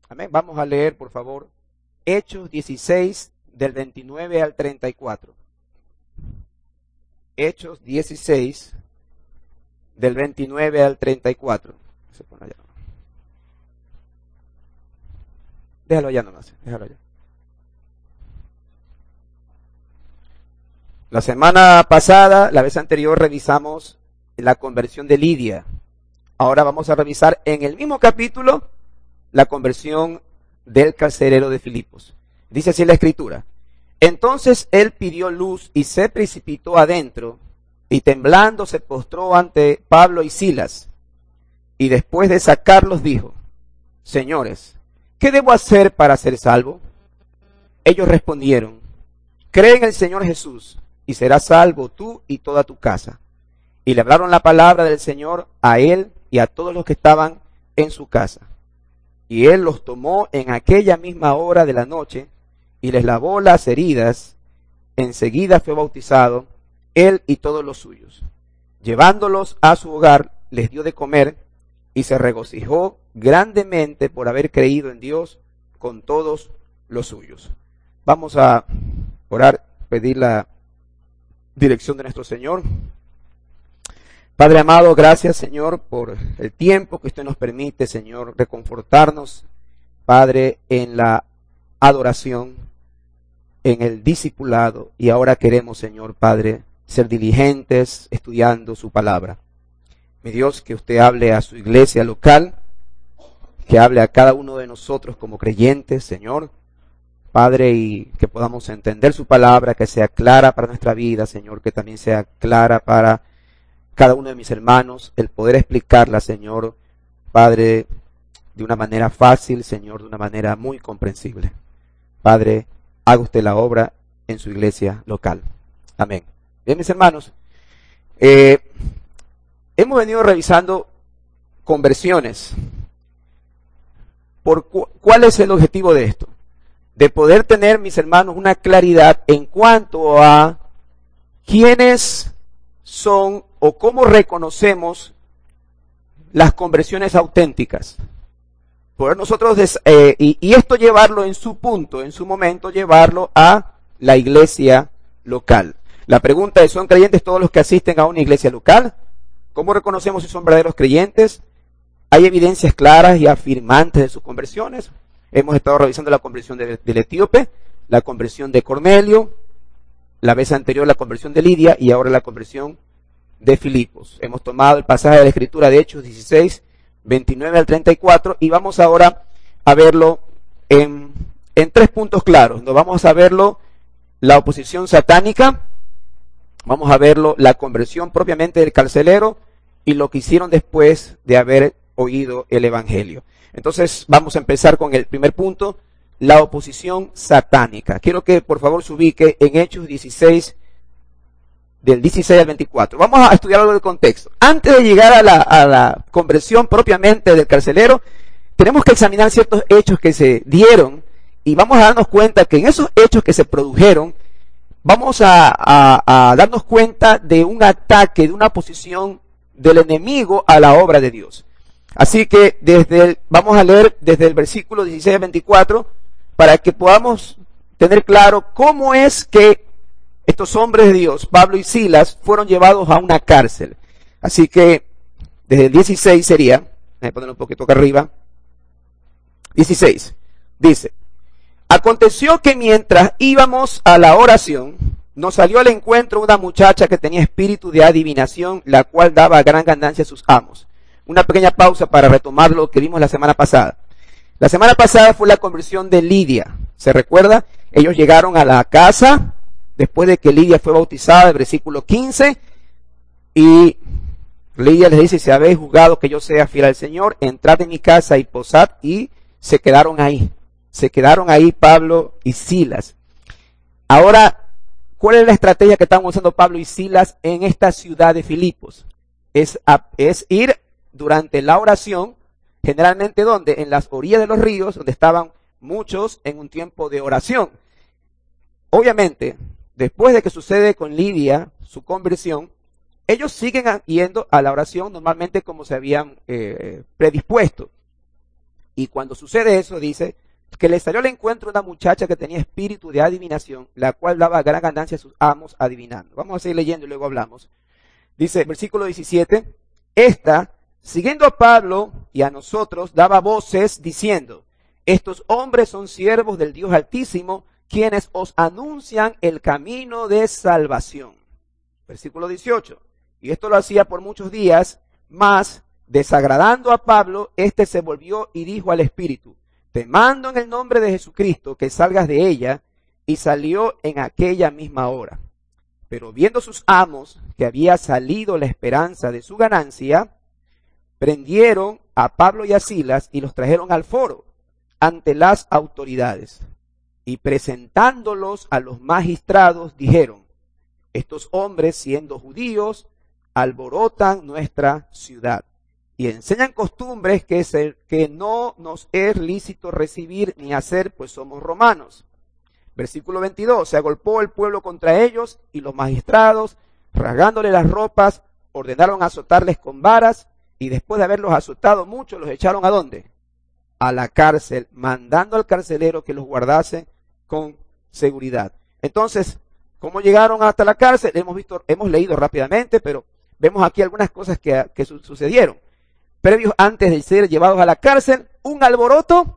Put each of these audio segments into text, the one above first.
Amén. Vamos a leer, por favor, Hechos 16, del 29 al 34. Hechos 16, del 29 al 34. Se pone allá. Déjalo allá nomás, déjalo allá. La semana pasada, la vez anterior, revisamos la conversión de Lidia. Ahora vamos a revisar en el mismo capítulo la conversión del carcelero de Filipos. Dice así la escritura: entonces él pidió luz y se precipitó adentro, y temblando se postró ante Pablo y Silas, y después de sacarlos dijo: señores, ¿qué debo hacer para ser salvo? Ellos respondieron: cree en el Señor Jesús, y serás salvo tú y toda tu casa. Y le hablaron la palabra del Señor a él y a todos los que estaban en su casa. Y él los tomó en aquella misma hora de la noche y les lavó las heridas. Enseguida fue bautizado él y todos los suyos. Llevándolos a su hogar, les dio de comer y se regocijó grandemente por haber creído en Dios con todos los suyos. Vamos a orar, pedir la dirección de nuestro Señor. Padre amado, gracias, Señor, por el tiempo que usted nos permite, Señor, reconfortarnos, Padre, en la adoración, en el discipulado, y ahora queremos, Señor, Padre, ser diligentes estudiando su palabra. Mi Dios, que usted hable a su iglesia local, que hable a cada uno de nosotros como creyentes, Señor, Padre, y que podamos entender su palabra, que sea clara para nuestra vida, Señor, que también sea clara para cada uno de mis hermanos, el poder explicarla, Señor, Padre, de una manera fácil, Señor, de una manera muy comprensible. Padre, haga usted la obra en su iglesia local. Amén. Bien, mis hermanos, hemos venido revisando conversiones. ¿Cuál es el objetivo de esto? De poder tener, mis hermanos, una claridad en cuanto a quiénes son o cómo reconocemos las conversiones auténticas. Poder nosotros, y esto llevarlo en su punto, en su momento, llevarlo a la iglesia local. La pregunta es, ¿son creyentes todos los que asisten a una iglesia local? ¿Cómo reconocemos si son verdaderos creyentes? ¿Hay evidencias claras y afirmantes de sus conversiones? Hemos estado revisando la conversión del etíope, la conversión de Cornelio, la vez anterior la conversión de Lidia y ahora la conversión de Filipos. Hemos tomado el pasaje de la Escritura de Hechos 16, 29 al 34 y vamos ahora a verlo en 3 puntos claros. Nos vamos a verlo la oposición satánica, vamos a verlo la conversión propiamente del carcelero y lo que hicieron después de haber oído el Evangelio. Entonces vamos a empezar con el primer punto, la oposición satánica. Quiero que por favor se ubique en Hechos 16, del 16 al 24. Vamos a estudiar algo del contexto. Antes de llegar a la conversión propiamente del carcelero, tenemos que examinar ciertos hechos que se dieron y vamos a darnos cuenta que en esos hechos que se produjeron, vamos a darnos cuenta de un ataque, de una oposición del enemigo a la obra de Dios. Así que vamos a leer desde el versículo 16 al 24 para que podamos tener claro cómo es que estos hombres de Dios, Pablo y Silas, fueron llevados a una cárcel. Así que desde el 16 sería, voy a ponerlo un poquito acá arriba, 16, dice: aconteció que mientras íbamos a la oración, nos salió al encuentro una muchacha que tenía espíritu de adivinación, la cual daba gran ganancia a sus amos. Una pequeña pausa para retomar lo que vimos la semana pasada. La semana pasada fue la conversión de Lidia. ¿Se recuerda? Ellos llegaron a la casa después de que Lidia fue bautizada, el versículo 15, y Lidia les dice: si habéis juzgado que yo sea fiel al Señor, entrad en mi casa y posad, y se quedaron ahí. Se quedaron ahí Pablo y Silas. Ahora, ¿cuál es la estrategia que están usando Pablo y Silas en esta ciudad de Filipos? Es ir durante la oración, generalmente ¿dónde? En las orillas de los ríos, donde estaban muchos en un tiempo de oración. Obviamente, después de que sucede con Lidia su conversión, ellos siguen yendo a la oración normalmente como se habían predispuesto. Y cuando sucede eso, dice que le salió al encuentro una muchacha que tenía espíritu de adivinación, la cual daba gran ganancia a sus amos adivinando. Vamos a seguir leyendo y luego hablamos. Dice, versículo 17, esta, siguiendo a Pablo y a nosotros, daba voces diciendo, estos hombres son siervos del Dios Altísimo, quienes os anuncian el camino de salvación. Versículo 18, y esto lo hacía por muchos días, mas, desagradando a Pablo, éste se volvió y dijo al espíritu, te mando en el nombre de Jesucristo que salgas de ella, y salió en aquella misma hora. Pero viendo sus amos que había salido la esperanza de su ganancia, prendieron a Pablo y a Silas y los trajeron al foro ante las autoridades. Y presentándolos a los magistrados, dijeron, estos hombres, siendo judíos, alborotan nuestra ciudad y enseñan costumbres que no nos es lícito recibir ni hacer, pues somos romanos. Versículo 22, se agolpó el pueblo contra ellos y los magistrados, rasgándole las ropas, ordenaron azotarles con varas y después de haberlos azotado mucho, los echaron ¿a dónde? A la cárcel, mandando al carcelero que los guardase con seguridad. Entonces, ¿cómo llegaron hasta la cárcel? Hemos leído rápidamente, pero vemos aquí algunas cosas que sucedieron. Previos antes de ser llevados a la cárcel, un alboroto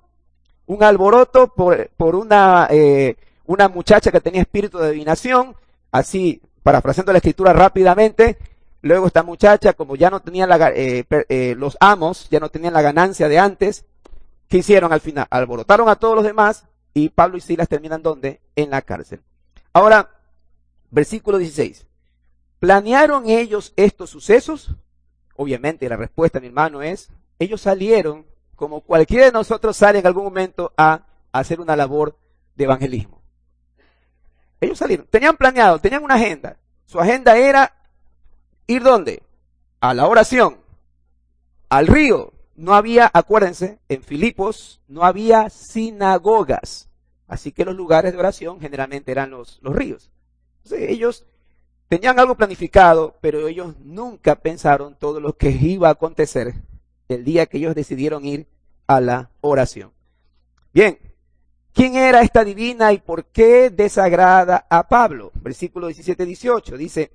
por una muchacha que tenía espíritu de adivinación, así, parafraseando la escritura rápidamente. Luego esta muchacha, como ya no tenían los amos, ya no tenían la ganancia de antes, ¿qué hicieron al final? Alborotaron a todos los demás y Pablo y Silas terminan ¿dónde? En la cárcel. Ahora, versículo 16. ¿Planearon ellos estos sucesos? Obviamente la respuesta, mi hermano, es, ellos salieron, como cualquiera de nosotros sale en algún momento a hacer una labor de evangelismo. Ellos salieron, tenían planeado, tenían una agenda. Su agenda era ir ¿dónde? A la oración, al río. No había, acuérdense, en Filipos no había sinagogas. Así que los lugares de oración generalmente eran los ríos. Entonces ellos tenían algo planificado, pero ellos nunca pensaron todo lo que iba a acontecer el día que ellos decidieron ir a la oración. Bien, ¿quién era esta divina y por qué desagrada a Pablo? Versículo 17-18 dice,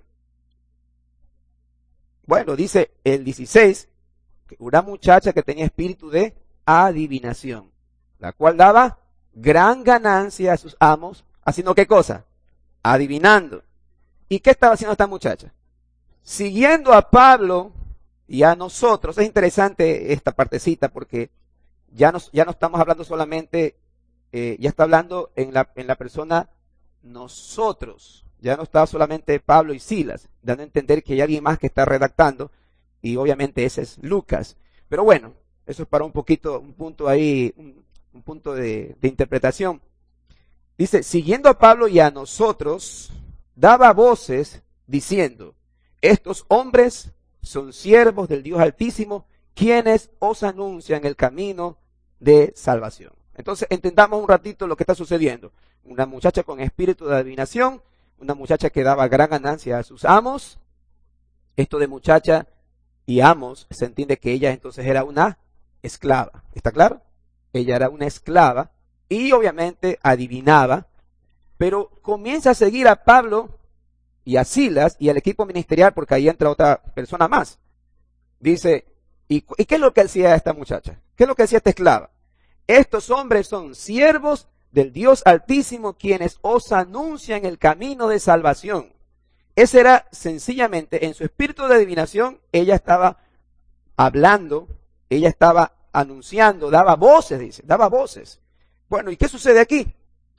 dice el 16, que una muchacha que tenía espíritu de adivinación, la cual daba gran ganancia a sus amos, haciendo ¿qué cosa? Adivinando. ¿Y qué estaba haciendo esta muchacha? Siguiendo a Pablo y a nosotros. Es interesante esta partecita porque ya no estamos hablando solamente, ya está hablando en la persona nosotros. Ya no está solamente Pablo y Silas, dando a entender que hay alguien más que está redactando y obviamente ese es Lucas. Pero bueno, eso es para un punto ahí, un punto de interpretación. Dice, siguiendo a Pablo y a nosotros, daba voces diciendo, estos hombres son siervos del Dios Altísimo, quienes os anuncian el camino de salvación. Entonces entendamos un ratito lo que está sucediendo. Una muchacha con espíritu de adivinación, una muchacha que daba gran ganancia a sus amos. Esto de muchacha y amos, se entiende que ella entonces era una esclava. ¿Está claro? Ella era una esclava y obviamente adivinaba, pero comienza a seguir a Pablo y a Silas y al equipo ministerial porque ahí entra otra persona más. Dice, ¿y qué es lo que hacía esta muchacha? ¿Qué es lo que hacía esta esclava? Estos hombres son siervos del Dios Altísimo, quienes os anuncian el camino de salvación. Ese era sencillamente, en su espíritu de adivinación, ella estaba hablando, ella estaba anunciando, daba voces, dice, daba voces. Bueno, ¿y qué sucede aquí?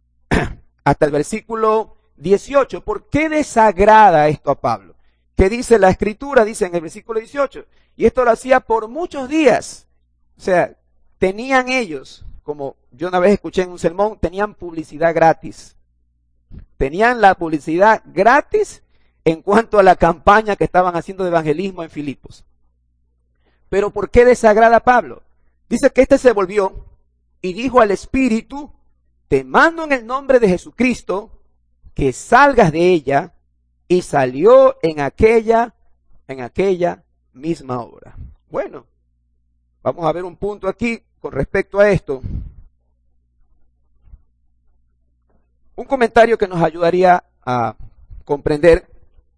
Hasta el versículo 18. ¿Por qué desagrada esto a Pablo? ¿Qué dice la escritura? Dice en el versículo 18. Y esto lo hacía por muchos días. O sea, tenían ellos, como yo una vez escuché en un sermón, tenían publicidad gratis. Tenían la publicidad gratis en cuanto a la campaña que estaban haciendo de evangelismo en Filipos. Pero ¿por qué desagrada a Pablo? Dice que éste se volvió y dijo al Espíritu, te mando en el nombre de Jesucristo que salgas de ella, y salió en aquella misma hora. Bueno, vamos a ver un punto aquí con respecto a esto, un comentario que nos ayudaría a comprender.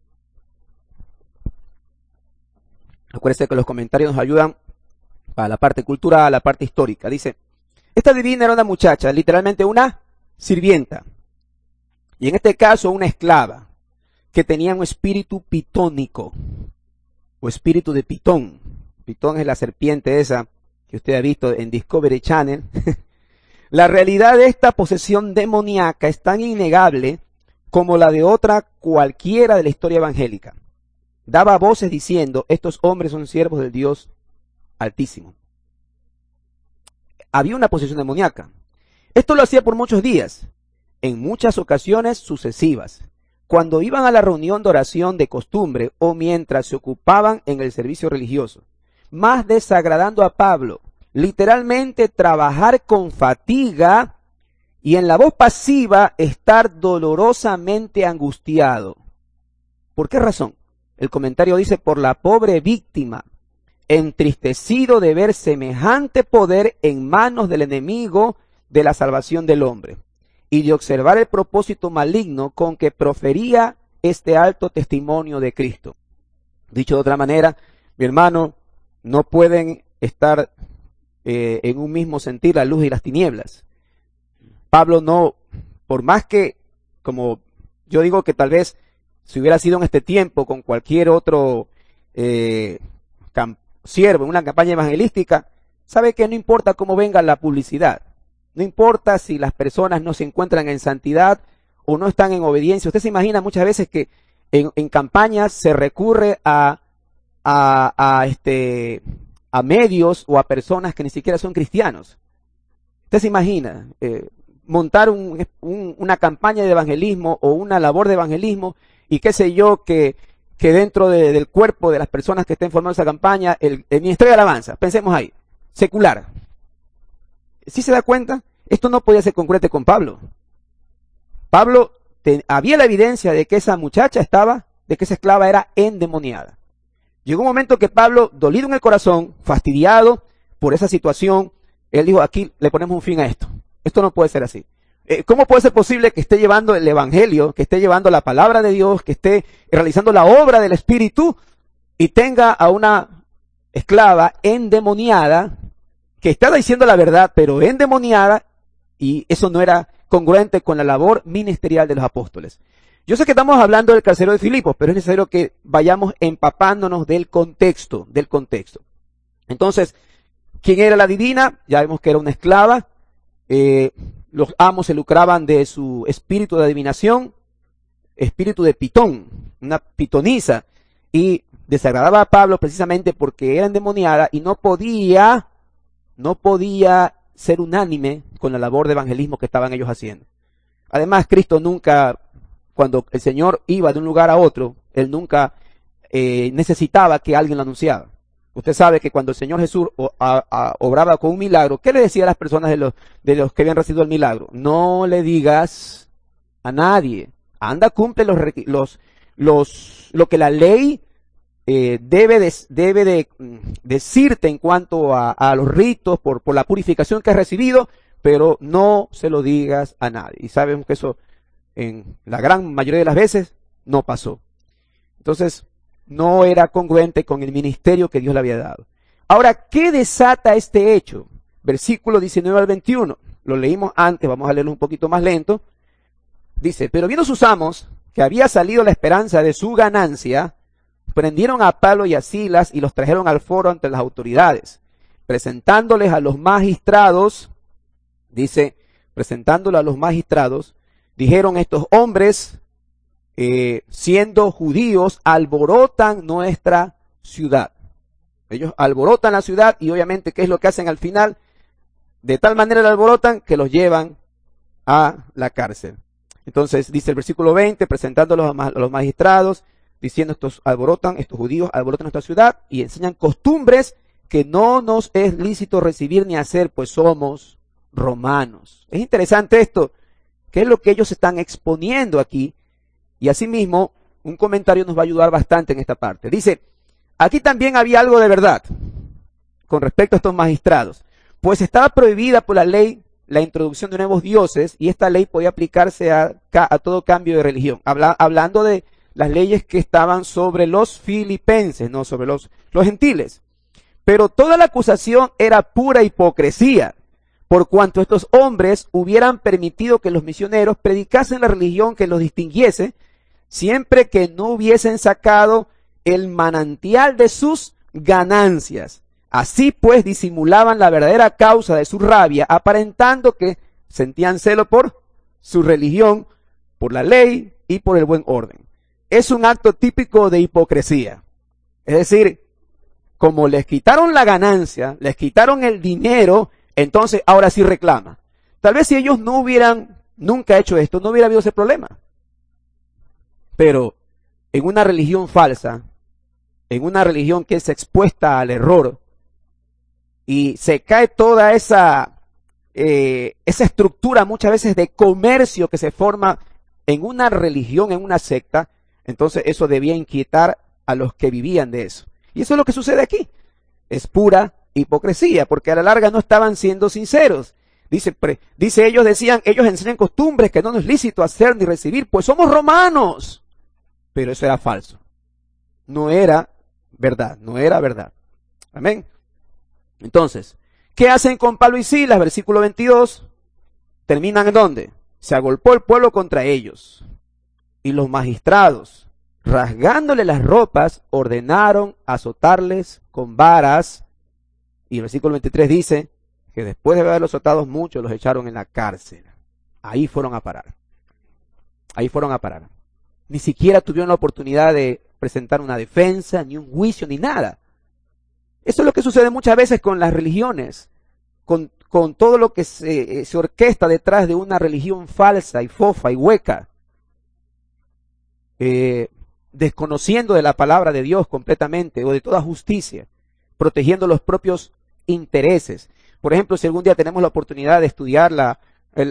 Acuérdense que los comentarios nos ayudan a la parte cultural, a la parte histórica. Dice, esta divina era una muchacha, literalmente una sirvienta. Y en este caso una esclava, que tenía un espíritu pitónico, o espíritu de Pitón. Pitón es la serpiente esa que usted ha visto en Discovery Channel. La realidad de esta posesión demoníaca es tan innegable como la de otra cualquiera de la historia evangélica. Daba voces diciendo, estos hombres son siervos del Dios Altísimo. Había una posesión demoníaca. Esto lo hacía por muchos días, en muchas ocasiones sucesivas, cuando iban a la reunión de oración de costumbre o mientras se ocupaban en el servicio religioso, más desagradando a Pablo, literalmente trabajar con fatiga y en la voz pasiva estar dolorosamente angustiado. ¿Por qué razón? El comentario dice, por la pobre víctima, entristecido de ver semejante poder en manos del enemigo de la salvación del hombre, y de observar el propósito maligno con que profería este alto testimonio de Cristo. Dicho de otra manera, mi hermano, no pueden estar en un mismo sentir la luz y las tinieblas. Pablo no, por más que, como yo digo que tal vez si hubiera sido en este tiempo con cualquier otro siervo en una campaña evangelística, sabe que no importa cómo venga la publicidad, no importa si las personas no se encuentran en santidad o no están en obediencia. Usted se imagina muchas veces que en campañas se recurre a medios o a personas que ni siquiera son cristianos. Usted se imagina montar una campaña de evangelismo o una labor de evangelismo y qué sé yo, que dentro del cuerpo de las personas que estén formando esa campaña, el ministerio de alabanza, pensemos ahí, secular. ¿Sí se da cuenta? Esto no podía ser congruente con Pablo. Pablo, había la evidencia de que esa muchacha de que esa esclava era endemoniada. Llegó un momento que Pablo, dolido en el corazón, fastidiado por esa situación, él dijo, aquí le ponemos un fin a esto. Esto no puede ser así. ¿Cómo puede ser posible que esté llevando el evangelio, que esté llevando la palabra de Dios, que esté realizando la obra del Espíritu y tenga a una esclava endemoniada que está diciendo la verdad, pero endemoniada, y eso no era congruente con la labor ministerial de los apóstoles? Yo sé que estamos hablando del carcelero de Filipos, pero es necesario que vayamos empapándonos del contexto. Entonces, ¿quién era la divina? Ya vemos que era una esclava. Los amos se lucraban de su espíritu de adivinación, espíritu de Pitón, una pitonisa, y desagradaba a Pablo precisamente porque era endemoniada y no podía ser unánime con la labor de evangelismo que estaban ellos haciendo. Además, Cristo nunca, cuando el Señor iba de un lugar a otro, Él nunca necesitaba que alguien lo anunciara. Usted sabe que cuando el Señor Jesús obraba con un milagro, ¿qué le decía a las personas de los que habían recibido el milagro? No le digas a nadie. Anda, cumple lo que la ley debe de decirte en cuanto a los ritos por la purificación que has recibido, pero no se lo digas a nadie. Y sabemos que eso en la gran mayoría de las veces no pasó. Entonces, no era congruente con el ministerio que Dios le había dado. Ahora, ¿qué desata este hecho? Versículo 19 al 21. Lo leímos antes, vamos a leerlo un poquito más lento. Dice, pero viendo sus amos que había salido la esperanza de su ganancia, prendieron a Pablo y a Silas y los trajeron al foro ante las autoridades, presentándoles a los magistrados. Dice, presentándoles a los magistrados, dijeron, estos hombres, siendo judíos, alborotan nuestra ciudad. Ellos alborotan la ciudad y obviamente, ¿qué es lo que hacen al final? De tal manera la alborotan que los llevan a la cárcel. Entonces dice el versículo 20, presentándolos a los magistrados, diciendo estos judíos alborotan nuestra ciudad y enseñan costumbres que no nos es lícito recibir ni hacer, pues somos romanos. Es interesante esto, que es lo que ellos están exponiendo aquí. Y asimismo, un comentario nos va a ayudar bastante en esta parte. Dice, aquí también había algo de verdad con respecto a estos magistrados, pues estaba prohibida por la ley la introducción de nuevos dioses, y esta ley podía aplicarse a todo cambio de religión. Hablando de las leyes que estaban sobre los filipenses, no sobre los gentiles. Pero toda la acusación era pura hipocresía, por cuanto estos hombres hubieran permitido que los misioneros predicasen la religión que los distinguiese, siempre que no hubiesen sacado el manantial de sus ganancias. Así pues disimulaban la verdadera causa de su rabia, aparentando que sentían celo por su religión, por la ley y por el buen orden. Es un acto típico de hipocresía. Es decir, como les quitaron la ganancia, les quitaron el dinero, entonces ahora sí reclama. Tal vez si ellos no hubieran nunca hecho esto, no hubiera habido ese problema. Pero en una religión falsa, en una religión que es expuesta al error, y se cae toda esa estructura muchas veces de comercio que se forma en una religión, en una secta, entonces eso debía inquietar a los que vivían de eso. Y eso es lo que sucede aquí. Es pura hipocresía, porque a la larga no estaban siendo sinceros. Ellos decían, ellos enseñan costumbres que no nos es lícito hacer ni recibir, pues somos romanos. Pero eso era falso. No era verdad, no era verdad. Amén. Entonces, ¿qué hacen con Pablo y Silas? Versículo 22. ¿Terminan en dónde? Se agolpó el pueblo contra ellos. Y los magistrados, rasgándole las ropas, ordenaron azotarles con varas. Y el versículo 23 dice que después de haberlos azotado muchos, los echaron en la cárcel. Ahí fueron a parar. Ahí fueron a parar. Ni siquiera tuvieron la oportunidad de presentar una defensa, ni un juicio, ni nada. Eso es lo que sucede muchas veces con las religiones, con todo lo que se orquesta detrás de una religión falsa y fofa y hueca, desconociendo de la palabra de Dios completamente o de toda justicia, protegiendo los propios intereses. Por ejemplo, si algún día tenemos la oportunidad de estudiar la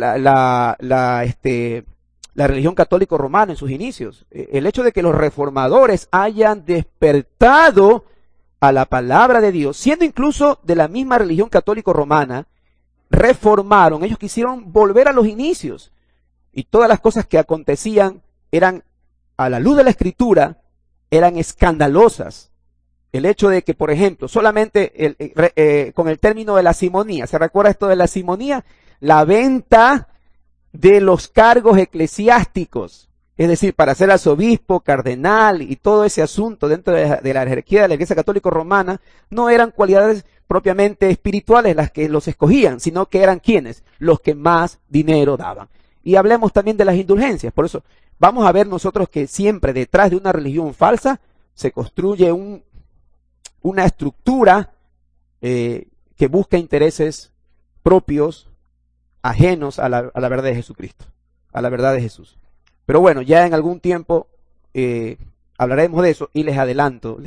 religión católico romana en sus inicios, el hecho de que los reformadores hayan despertado a la palabra de Dios, siendo incluso de la misma religión católico romana, reformaron, ellos quisieron volver a los inicios, y todas las cosas que acontecían eran, a la luz de la Escritura, eran escandalosas. El hecho de que, por ejemplo, solamente con el término de la simonía, ¿se recuerda esto de la simonía? La venta de los cargos eclesiásticos. Es decir, para ser arzobispo, cardenal y todo ese asunto dentro de la jerarquía de la Iglesia Católica Romana, no eran cualidades propiamente espirituales las que los escogían, sino que eran ¿quiénes? Los que más dinero daban. Y hablemos también de las indulgencias. Por eso vamos a ver nosotros que siempre detrás de una religión falsa se construye una estructura que busca intereses propios, ajenos a la verdad de Jesucristo, a la verdad de Jesús. Pero bueno, ya en algún tiempo hablaremos de eso, y les adelanto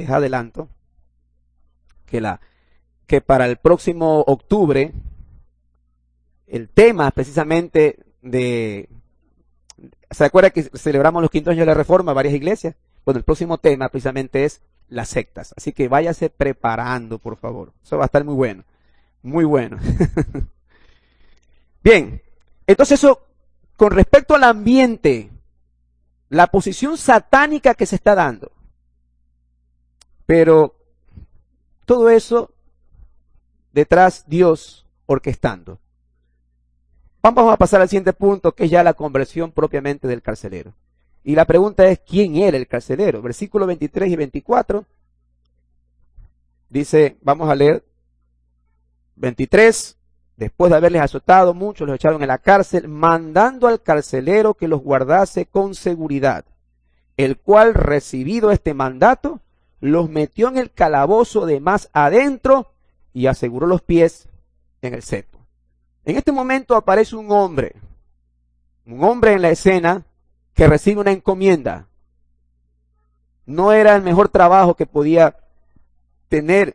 que para el próximo octubre el tema precisamente ¿se acuerda que celebramos los 500 años de la Reforma, varias iglesias? Bueno, el próximo tema precisamente es las sectas, así que váyase preparando, por favor. Eso va a estar muy bueno, muy bueno. Bien, entonces eso con respecto al ambiente, la posición satánica que se está dando. Pero todo eso detrás Dios orquestando. Vamos a pasar al siguiente punto, que es ya la conversión propiamente del carcelero. Y la pregunta es, ¿quién era el carcelero? Versículos 23 y 24. Dice, vamos a leer 23. Después de haberles azotado mucho, los echaron en la cárcel, mandando al carcelero que los guardase con seguridad, el cual, recibido este mandato, los metió en el calabozo de más adentro y aseguró los pies en el cepo. En este momento aparece un hombre en la escena que recibe una encomienda. No era el mejor trabajo que podía tener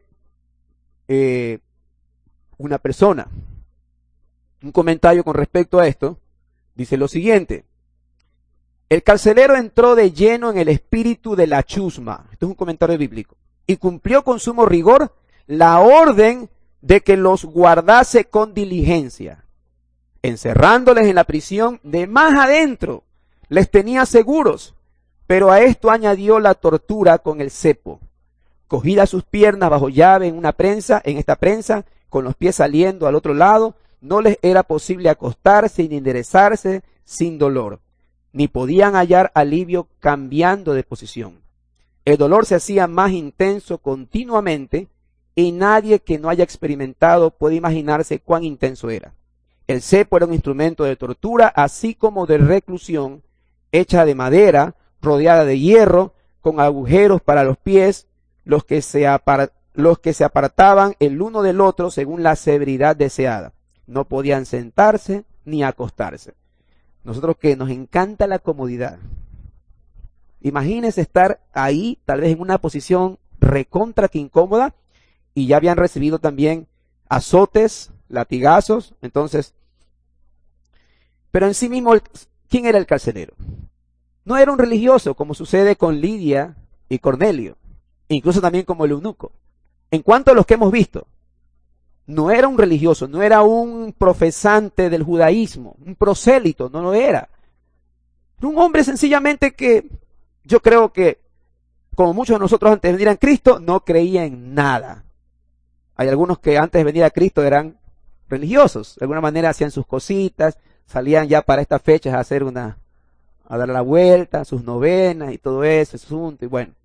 una persona. Un comentario con respecto a esto dice lo siguiente: el carcelero entró de lleno en el espíritu de la chusma, esto es un comentario bíblico, y cumplió con sumo rigor la orden de que los guardase con diligencia, encerrándoles en la prisión de más adentro, les tenía seguros, pero a esto añadió la tortura con el cepo. Cogida sus piernas bajo llave en esta prensa, con los pies saliendo al otro lado, no les era posible acostarse ni enderezarse sin dolor, ni podían hallar alivio cambiando de posición. El dolor se hacía más intenso continuamente, y nadie que no haya experimentado puede imaginarse cuán intenso era. El cepo era un instrumento de tortura, así como de reclusión, hecha de madera, rodeada de hierro, con agujeros para los pies, los que se apartaban el uno del otro según la severidad deseada. No podían sentarse ni acostarse. Nosotros que nos encanta la comodidad. Imagínense estar ahí, tal vez en una posición recontra que incómoda, y ya habían recibido también azotes, latigazos. Entonces, pero en sí mismo, ¿quién era el carcelero? No era un religioso, como sucede con Lidia y Cornelio, incluso también como el eunuco. En cuanto a los que hemos visto, no era un religioso, no era un profesante del judaísmo, un prosélito, no lo era. Era un hombre sencillamente que yo creo que, como muchos de nosotros antes de venir a Cristo, no creía en nada. Hay algunos que antes de venir a Cristo eran religiosos, de alguna manera hacían sus cositas, salían ya para estas fechas a dar la vuelta, sus novenas y todo ese asunto, y bueno.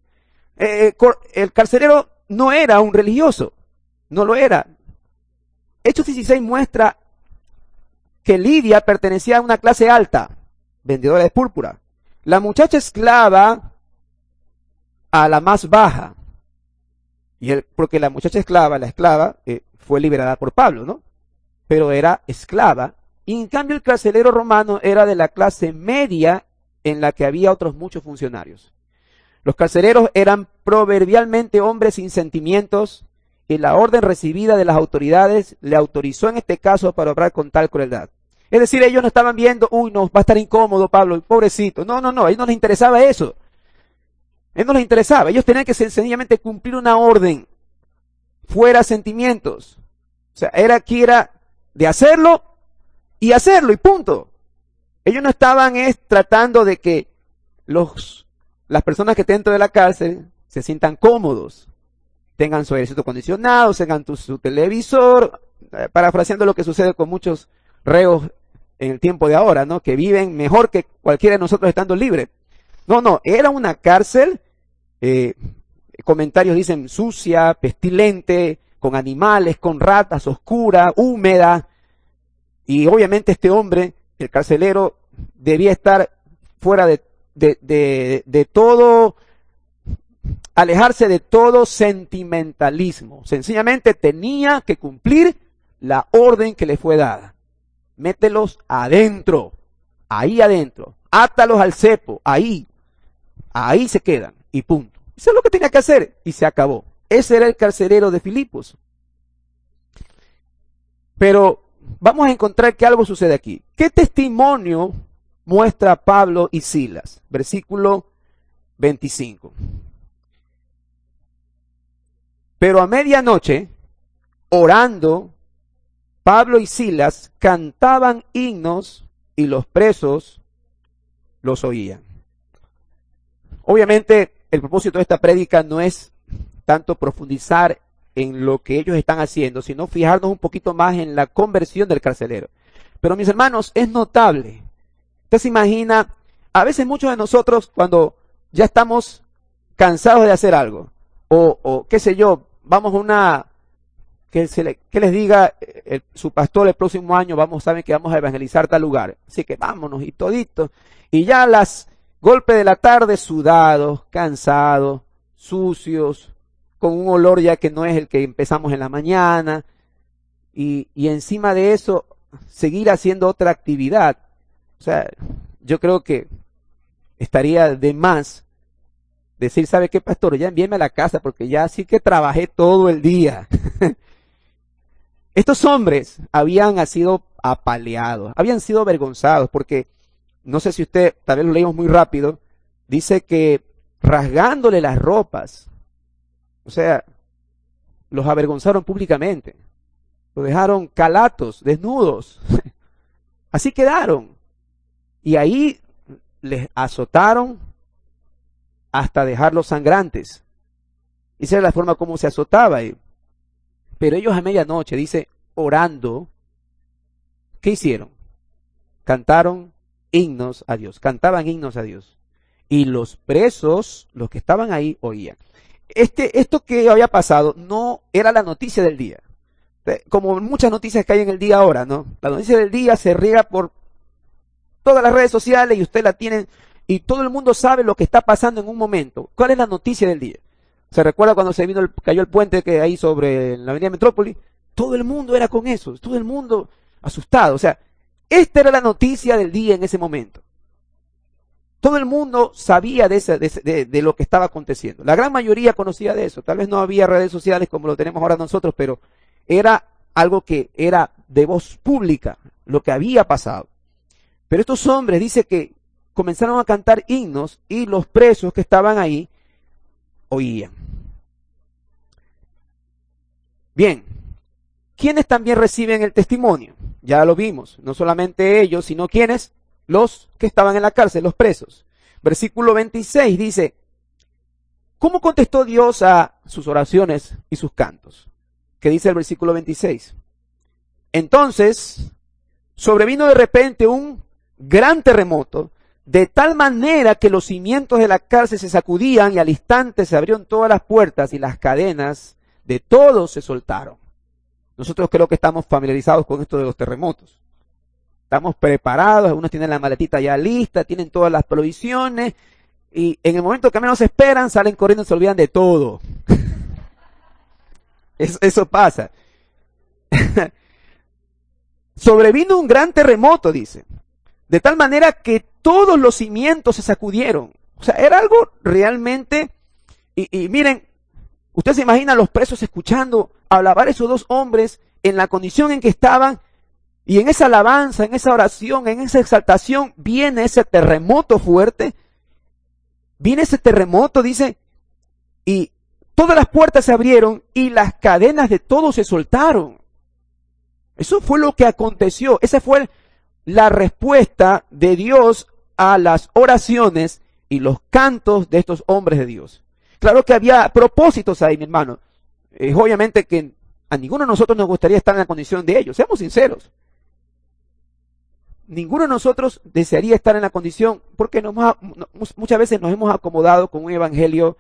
El carcelero no era un religioso, no lo era. Hechos 16 muestra que Lidia pertenecía a una clase alta, vendedora de púrpura. La muchacha esclava a la más baja. Porque la muchacha esclava, fue liberada por Pablo, ¿no? Pero era esclava. Y en cambio el carcelero romano era de la clase media, en la que había otros muchos funcionarios. Los carceleros eran proverbialmente hombres sin sentimientos, y la orden recibida de las autoridades le autorizó en este caso para obrar con tal crueldad. Es decir, ellos no estaban viendo, no, va a estar incómodo Pablo, pobrecito. No, a ellos no les interesaba eso. A ellos no les interesaba. Ellos tenían que sencillamente cumplir una orden, fuera sentimientos. O sea, era de hacerlo, y punto. Ellos no estaban tratando de que las personas que estén dentro de la cárcel se sientan cómodos, tengan su aire acondicionado, tengan su televisor, parafraseando lo que sucede con muchos reos en el tiempo de ahora, ¿no? Que viven mejor que cualquiera de nosotros estando libre. No, era una cárcel, comentarios dicen sucia, pestilente, con animales, con ratas, oscura, húmeda, y obviamente este hombre, el carcelero, debía estar fuera de todo, alejarse de todo sentimentalismo. Sencillamente tenía que cumplir la orden que le fue dada. Mételos adentro, ahí adentro, átalos al cepo, ahí se quedan, y punto. Eso es lo que tenía que hacer, y se acabó. Ese era el carcelero de Filipos. Pero vamos a encontrar que algo sucede aquí. ¿Qué testimonio muestra Pablo y Silas? Versículo 25. Pero a medianoche, orando, Pablo y Silas cantaban himnos y los presos los oían. Obviamente, el propósito de esta prédica no es tanto profundizar en lo que ellos están haciendo, sino fijarnos un poquito más en la conversión del carcelero. Pero mis hermanos, es notable. Usted se imagina, a veces muchos de nosotros cuando ya estamos cansados de hacer algo, o qué sé yo, vamos a que les diga su pastor el próximo año, saben que vamos a evangelizar tal lugar, así que vámonos y todito, y ya las golpes de la tarde sudados, cansados, sucios, con un olor ya que no es el que empezamos en la mañana, y encima de eso seguir haciendo otra actividad. O sea, yo creo que estaría de más decir, ¿sabe qué, pastor? Ya envíeme a la casa porque ya sí que trabajé todo el día. Estos hombres habían sido apaleados, habían sido avergonzados porque, no sé si usted, tal vez lo leímos muy rápido, dice que rasgándole las ropas, o sea, los avergonzaron públicamente. Lo dejaron calatos, desnudos. Así quedaron. Y ahí les azotaron hasta dejarlos sangrantes. Esa era la forma como se azotaba. Pero ellos a medianoche, dice, orando, ¿qué hicieron? Cantaron himnos a Dios, cantaban himnos a Dios. Y los presos, los que estaban ahí, oían. Esto que había pasado no era la noticia del día. Como muchas noticias que hay en el día ahora, ¿no? La noticia del día se riega por todas las redes sociales y usted la tiene y todo el mundo sabe lo que está pasando en un momento. ¿Cuál es la noticia del día? ¿Se recuerda cuando cayó el puente que hay sobre la avenida Metrópoli? Todo el mundo era con eso, todo el mundo asustado. O sea, esta era la noticia del día en ese momento. Todo el mundo sabía de lo que estaba aconteciendo. La gran mayoría conocía de eso. Tal vez no había redes sociales como lo tenemos ahora nosotros, pero era algo que era de voz pública, lo que había pasado. Pero estos hombres, dice que comenzaron a cantar himnos y los presos que estaban ahí oían. Bien, ¿quiénes también reciben el testimonio? Ya lo vimos, no solamente ellos, sino ¿quiénes? Los que estaban en la cárcel, los presos. Versículo 26 dice, ¿cómo contestó Dios a sus oraciones y sus cantos? ¿Qué dice el versículo 26? Entonces, sobrevino de repente un gran terremoto, de tal manera que los cimientos de la cárcel se sacudían y al instante se abrieron todas las puertas y las cadenas de todos se soltaron. Nosotros creo que estamos familiarizados con esto de los terremotos. Estamos preparados, algunos tienen la maletita ya lista, tienen todas las provisiones y en el momento que menos esperan salen corriendo y se olvidan de todo. Eso pasa. Sobrevino un gran terremoto, dice, de tal manera que todos los cimientos se sacudieron. O sea, era algo realmente, y miren, usted se imagina a los presos escuchando alabar a esos dos hombres en la condición en que estaban, y en esa alabanza, en esa oración, en esa exaltación, viene ese terremoto fuerte, viene ese terremoto, dice, y todas las puertas se abrieron y las cadenas de todos se soltaron. Eso fue lo que aconteció, esa fue la respuesta de Dios a las oraciones y los cantos de estos hombres de Dios. Claro que había propósitos ahí, mi hermano. Obviamente que a ninguno de nosotros nos gustaría estar en la condición de ellos, seamos sinceros. Ninguno de nosotros desearía estar en la condición, porque muchas veces nos hemos acomodado con un evangelio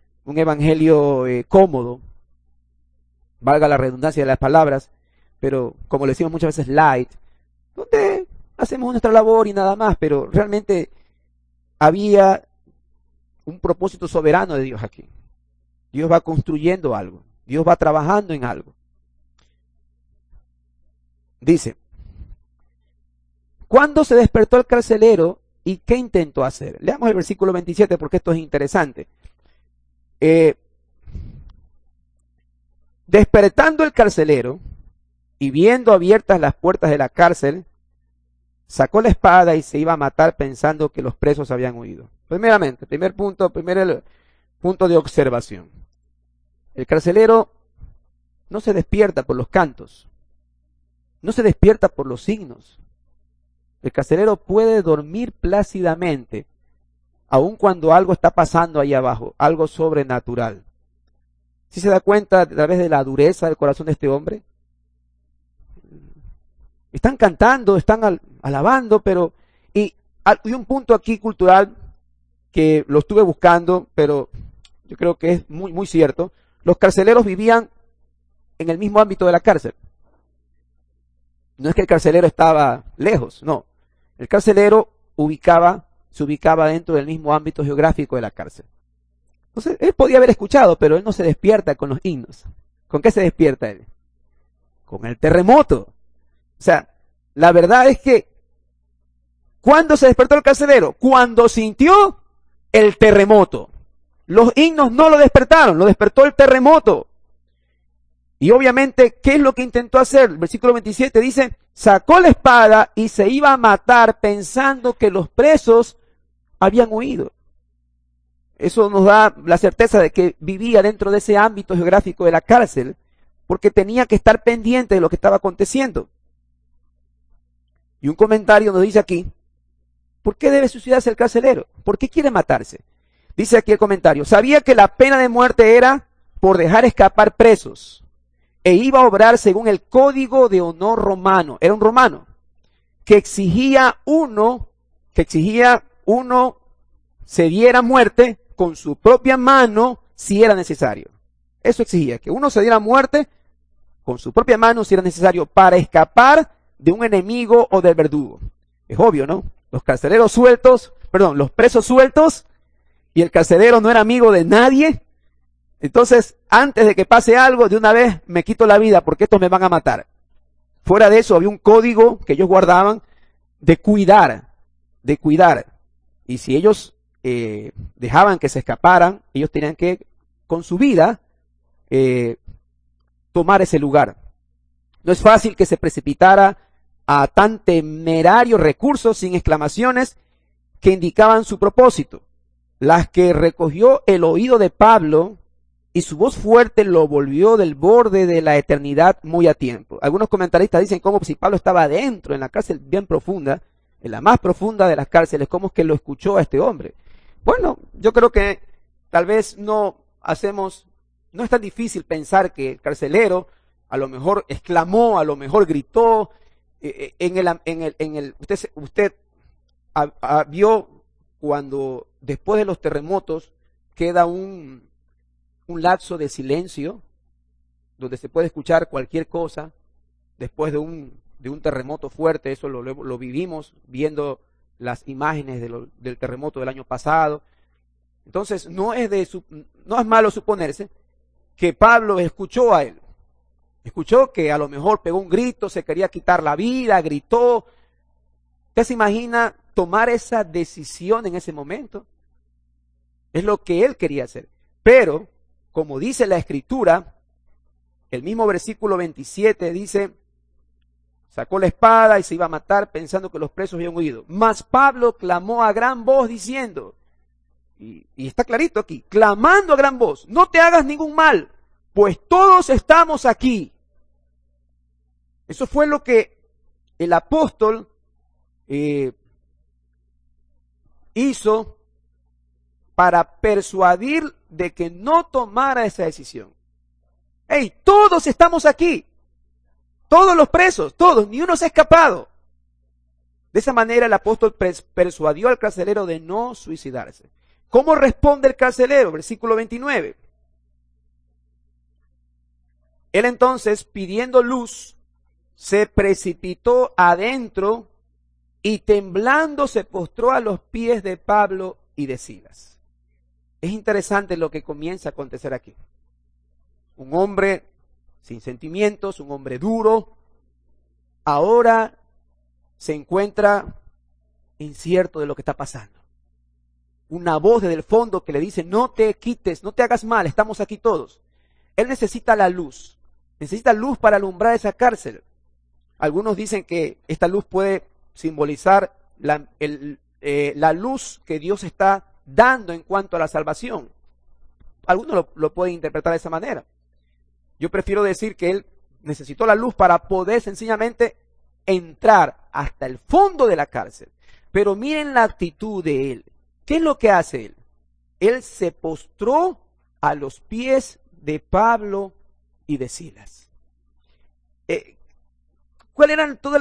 cómodo, valga la redundancia de las palabras, pero como le decimos muchas veces light, donde hacemos nuestra labor y nada más, pero realmente había un propósito soberano de Dios aquí. Dios va construyendo algo, Dios va trabajando en algo. Dice, ¿cuándo se despertó el carcelero y qué intentó hacer? Leamos el versículo 27 porque esto es interesante. Despertando el carcelero y viendo abiertas las puertas de la cárcel, sacó la espada y se iba a matar pensando que los presos habían huido. Primeramente, primer punto de observación. El carcelero no se despierta por los cantos, no se despierta por los signos. El carcelero puede dormir plácidamente, aun cuando algo está pasando ahí abajo, algo sobrenatural. ¿Sí se da cuenta a través de la dureza del corazón de este hombre? Están cantando, están alabando, pero... Y un punto aquí cultural que lo estuve buscando, pero yo creo que es muy, muy cierto. Los carceleros vivían en el mismo ámbito de la cárcel. No es que el carcelero estaba lejos, no. El carcelero se ubicaba dentro del mismo ámbito geográfico de la cárcel. Entonces, él podía haber escuchado, pero él no se despierta con los himnos. ¿Con qué se despierta él? Con el terremoto. O sea, la verdad es que, ¿cuándo se despertó el carcelero? Cuando sintió el terremoto. Los himnos no lo despertaron, lo despertó el terremoto. Y obviamente, ¿qué es lo que intentó hacer? El versículo 27 dice, sacó la espada y se iba a matar pensando que los presos habían huido. Eso nos da la certeza de que vivía dentro de ese ámbito geográfico de la cárcel, porque tenía que estar pendiente de lo que estaba aconteciendo. Y un comentario nos dice aquí, ¿por qué debe suicidarse el carcelero? ¿Por qué quiere matarse? Dice aquí el comentario, sabía que la pena de muerte era por dejar escapar presos e iba a obrar según el código de honor romano. Era un romano que exigía uno se diera muerte con su propia mano si era necesario. Eso exigía, que uno se diera muerte con su propia mano si era necesario para escapar de un enemigo o del verdugo. Es obvio, ¿no? Los presos sueltos, y el carcelero no era amigo de nadie. Entonces, antes de que pase algo, de una vez me quito la vida porque estos me van a matar. Fuera de eso, había un código que ellos guardaban de cuidar. Y si ellos dejaban que se escaparan, ellos tenían que, con su vida, tomar ese lugar. No es fácil que se precipitara a tan temerario recurso sin exclamaciones que indicaban su propósito, las que recogió el oído de Pablo, y su voz fuerte lo volvió del borde de la eternidad muy a tiempo. Algunos comentaristas dicen como si Pablo estaba adentro, en la cárcel bien profunda, en la más profunda de las cárceles, como es que lo escuchó a este hombre. Bueno, yo creo que tal vez no es tan difícil pensar que el carcelero a lo mejor exclamó, a lo mejor gritó, usted vio cuando después de los terremotos queda un lapso de silencio donde se puede escuchar cualquier cosa después de un terremoto fuerte. Eso lo vivimos viendo las imágenes del terremoto del año pasado. Entonces no es malo suponerse que Pablo escuchó a él. Escuchó que a lo mejor pegó un grito, se quería quitar la vida, gritó. ¿Usted se imagina tomar esa decisión en ese momento? Es lo que él quería hacer. Pero, como dice la Escritura, el mismo versículo 27 dice, sacó la espada y se iba a matar pensando que los presos habían huido. Mas Pablo clamó a gran voz diciendo, y está clarito aquí, clamando a gran voz, no te hagas ningún mal, pues todos estamos aquí. Eso fue lo que el apóstol hizo para persuadir de que no tomara esa decisión. ¡Hey! Todos estamos aquí. Todos los presos, todos, ni uno se ha escapado. De esa manera el apóstol persuadió al carcelero de no suicidarse. ¿Cómo responde el carcelero? Versículo 29. Él entonces, pidiendo luz, se precipitó adentro y temblando se postró a los pies de Pablo y de Silas. Es interesante lo que comienza a acontecer aquí. Un hombre sin sentimientos, un hombre duro, ahora se encuentra incierto de lo que está pasando. Una voz desde el fondo que le dice, no te quites, no te hagas mal, estamos aquí todos. Él necesita la luz, necesita luz para alumbrar esa cárcel. Algunos dicen que esta luz puede simbolizar la luz que Dios está dando en cuanto a la salvación. Algunos lo pueden interpretar de esa manera. Yo prefiero decir que él necesitó la luz para poder sencillamente entrar hasta el fondo de la cárcel. Pero miren la actitud de él. ¿Qué es lo que hace él? Él se postró a los pies de Pablo y de Silas. ¿Cuáles eran todas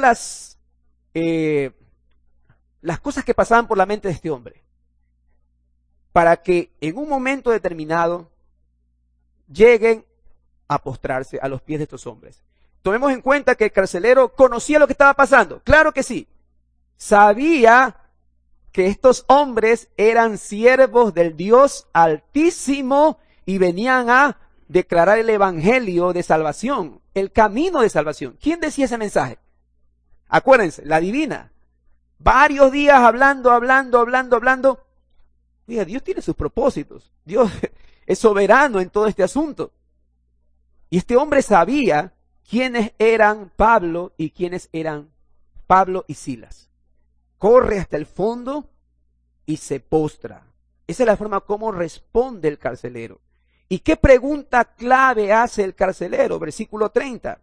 las cosas que pasaban por la mente de este hombre? Para que en un momento determinado lleguen a postrarse a los pies de estos hombres. Tomemos en cuenta que el carcelero conocía lo que estaba pasando. Claro que sí. Sabía que estos hombres eran siervos del Dios Altísimo y venían a declarar el evangelio de salvación, el camino de salvación. ¿Quién decía ese mensaje? Acuérdense, la divina. Varios días hablando. Mira, Dios tiene sus propósitos. Dios es soberano en todo este asunto. Y este hombre sabía quiénes eran Pablo y quiénes eran Pablo y Silas. Corre hasta el fondo y se postra. Esa es la forma como responde el carcelero. ¿Y qué pregunta clave hace el carcelero? Versículo 30.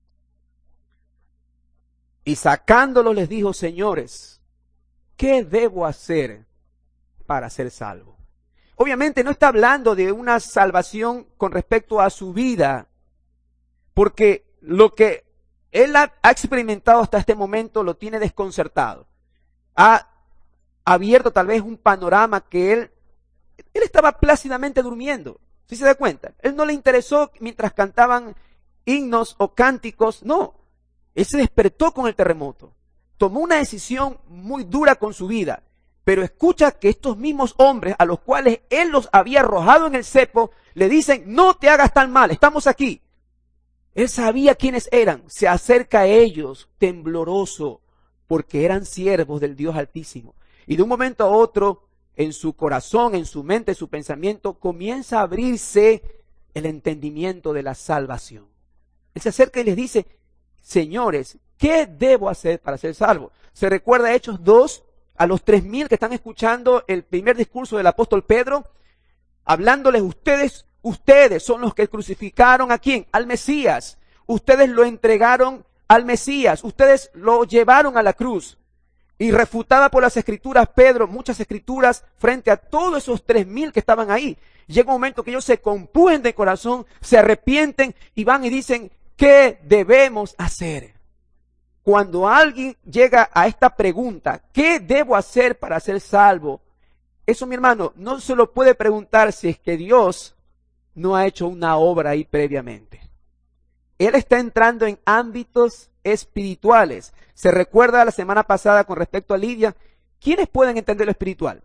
Y sacándolos les dijo, señores, ¿qué debo hacer para ser salvo? Obviamente no está hablando de una salvación con respecto a su vida, porque lo que él ha experimentado hasta este momento lo tiene desconcertado. Ha abierto tal vez un panorama que él estaba plácidamente durmiendo. ¿Sí se da cuenta? Él no le interesó mientras cantaban himnos o cánticos, no. Él se despertó con el terremoto. Tomó una decisión muy dura con su vida. Pero escucha que estos mismos hombres a los cuales él los había arrojado en el cepo, le dicen, no te hagas tan mal, estamos aquí. Él sabía quiénes eran, se acerca a ellos tembloroso, porque eran siervos del Dios Altísimo. Y de un momento a otro, en su corazón, en su mente, en su pensamiento, comienza a abrirse el entendimiento de la salvación. Él se acerca y les dice, señores, ¿qué debo hacer para ser salvo? Se recuerda a Hechos 2, a los 3,000 que están escuchando el primer discurso del apóstol Pedro, hablándoles, ustedes son los que crucificaron ¿a quién? Al Mesías. Ustedes lo entregaron al Mesías. Ustedes lo llevaron a la cruz. Y refutaba por las escrituras Pedro, muchas escrituras, frente a todos esos 3,000 que estaban ahí. Llega un momento que ellos se compujen de corazón, se arrepienten y van y dicen, ¿qué debemos hacer? Cuando alguien llega a esta pregunta, ¿qué debo hacer para ser salvo? Eso, mi hermano, no se lo puede preguntar si es que Dios no ha hecho una obra ahí previamente. Él está entrando en ámbitos espirituales. Se recuerda la semana pasada con respecto a Lidia. ¿Quiénes pueden entender lo espiritual?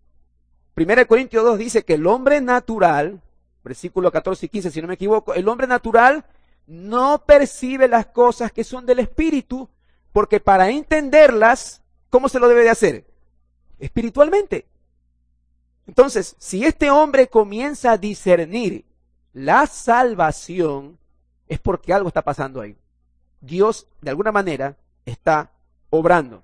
1 Corintios 2 dice que el hombre natural, versículos 14 y 15, si no me equivoco, el hombre natural no percibe las cosas que son del espíritu, porque para entenderlas, ¿cómo se lo debe de hacer? Espiritualmente. Entonces, si este hombre comienza a discernir la salvación, es porque algo está pasando ahí. Dios, de alguna manera, está obrando.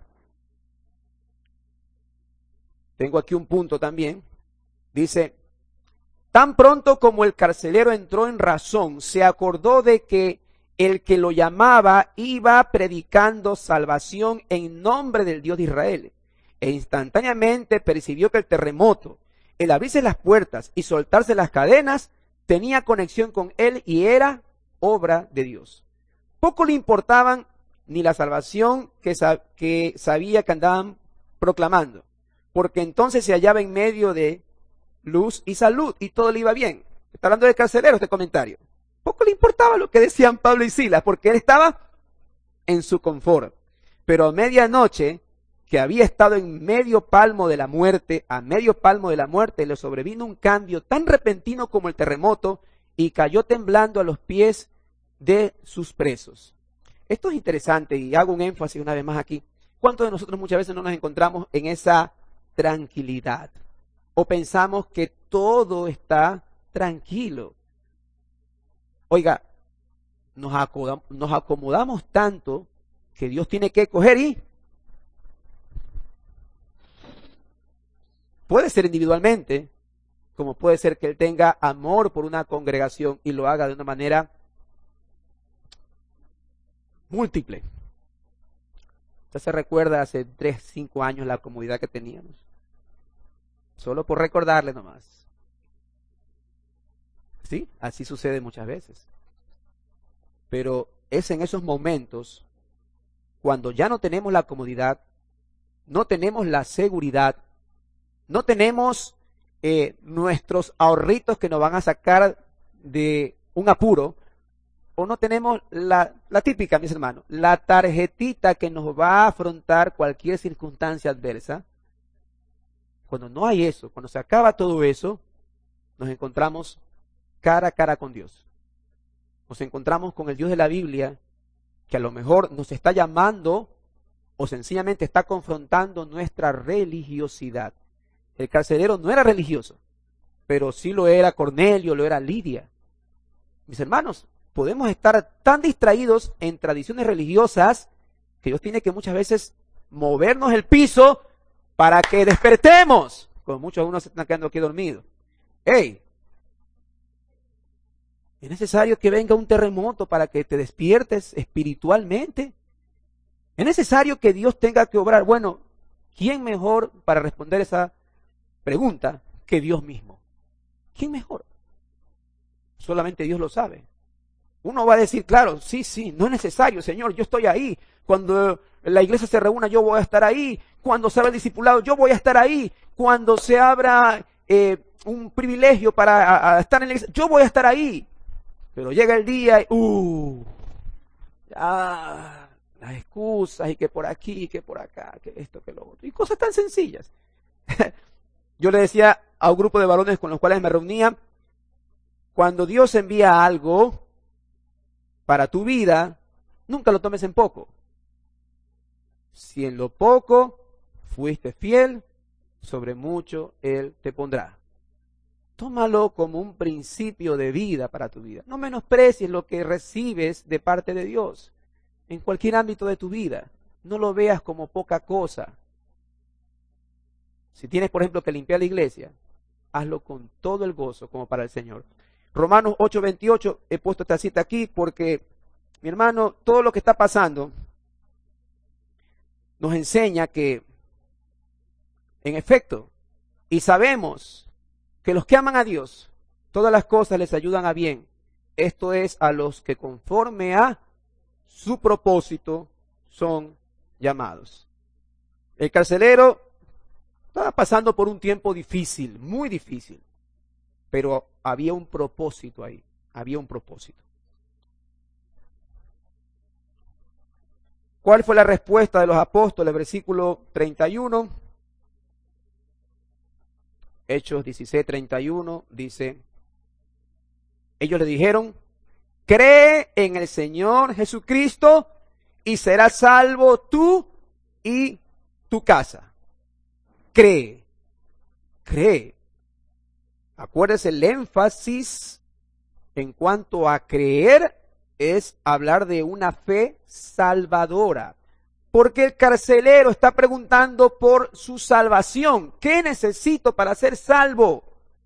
Tengo aquí un punto también. Dice, tan pronto como el carcelero entró en razón, se acordó de que el que lo llamaba iba predicando salvación en nombre del Dios de Israel. E instantáneamente percibió que el terremoto, el abrirse las puertas y soltarse las cadenas, tenía conexión con él y era obra de Dios. Poco le importaban ni la salvación que sabía que andaban proclamando, porque entonces se hallaba en medio de luz y salud y todo le iba bien. Está hablando de carcelero este comentario. Poco le importaba lo que decían Pablo y Silas, porque él estaba en su confort. Pero a medianoche, que había estado en medio palmo de la muerte, a medio palmo de la muerte, le sobrevino un cambio tan repentino como el terremoto y cayó temblando a los pies de sus presos. Esto es interesante y hago un énfasis una vez más aquí. ¿Cuántos de nosotros muchas veces no nos encontramos en esa tranquilidad? O pensamos que todo está tranquilo. Oiga, nos acomodamos tanto que Dios tiene que coger y puede ser individualmente, como puede ser que Él tenga amor por una congregación y lo haga de una manera múltiple. Usted se recuerda hace 3, 5 años la comunidad que teníamos. Solo por recordarle nomás. Sí, así sucede muchas veces. Pero es en esos momentos cuando ya no tenemos la comodidad, no tenemos la seguridad, no tenemos nuestros ahorritos que nos van a sacar de un apuro, o no tenemos la típica, mis hermanos, la tarjetita que nos va a afrontar cualquier circunstancia adversa. Cuando no hay eso, cuando se acaba todo eso, nos encontramos cara a cara con Dios. Nos encontramos con el Dios de la Biblia, que a lo mejor nos está llamando o sencillamente está confrontando nuestra religiosidad. El carcelero no era religioso, pero sí lo era Cornelio, lo era Lidia. Mis hermanos, podemos estar tan distraídos en tradiciones religiosas que Dios tiene que muchas veces movernos el piso para que despertemos. Como muchos de unos se están quedando aquí dormidos. ¡Ey! Es necesario que venga un terremoto para que te despiertes espiritualmente. Es necesario que Dios tenga que obrar. Bueno, ¿quién mejor para responder esa pregunta que Dios mismo? ¿Quién mejor? Solamente Dios lo sabe. Uno va a decir, claro, sí, no es necesario, Señor, yo estoy ahí. Cuando la iglesia se reúna, yo voy a estar ahí. Cuando se abra el discipulado, yo voy a estar ahí. Cuando se abra un privilegio para estar en la iglesia, yo voy a estar ahí. Pero llega el día y, las excusas y que por aquí, que por acá, que esto, que lo otro. Y cosas tan sencillas. Yo le decía a un grupo de varones con los cuales me reunía, cuando Dios envía algo para tu vida, nunca lo tomes en poco. Si en lo poco fuiste fiel, sobre mucho Él te pondrá. Tómalo como un principio de vida para tu vida. No menosprecies lo que recibes de parte de Dios en cualquier ámbito de tu vida. No lo veas como poca cosa. Si tienes, por ejemplo, que limpiar la iglesia, hazlo con todo el gozo como para el Señor. Romanos 8:28, he puesto esta cita aquí porque, mi hermano, todo lo que está pasando nos enseña que, en efecto, y sabemos que los que aman a Dios, todas las cosas les ayudan a bien. Esto es, a los que conforme a su propósito son llamados. El carcelero estaba pasando por un tiempo difícil, muy difícil, pero había un propósito ahí, había un propósito. ¿Cuál fue la respuesta de los apóstoles? Versículo 31. Hechos 16:31 dice, ellos le dijeron, cree en el Señor Jesucristo y serás salvo tú y tu casa. Cree. Acuérdese, el énfasis en cuanto a creer es hablar de una fe salvadora. Porque el carcelero está preguntando por su salvación. ¿Qué necesito para ser salvo?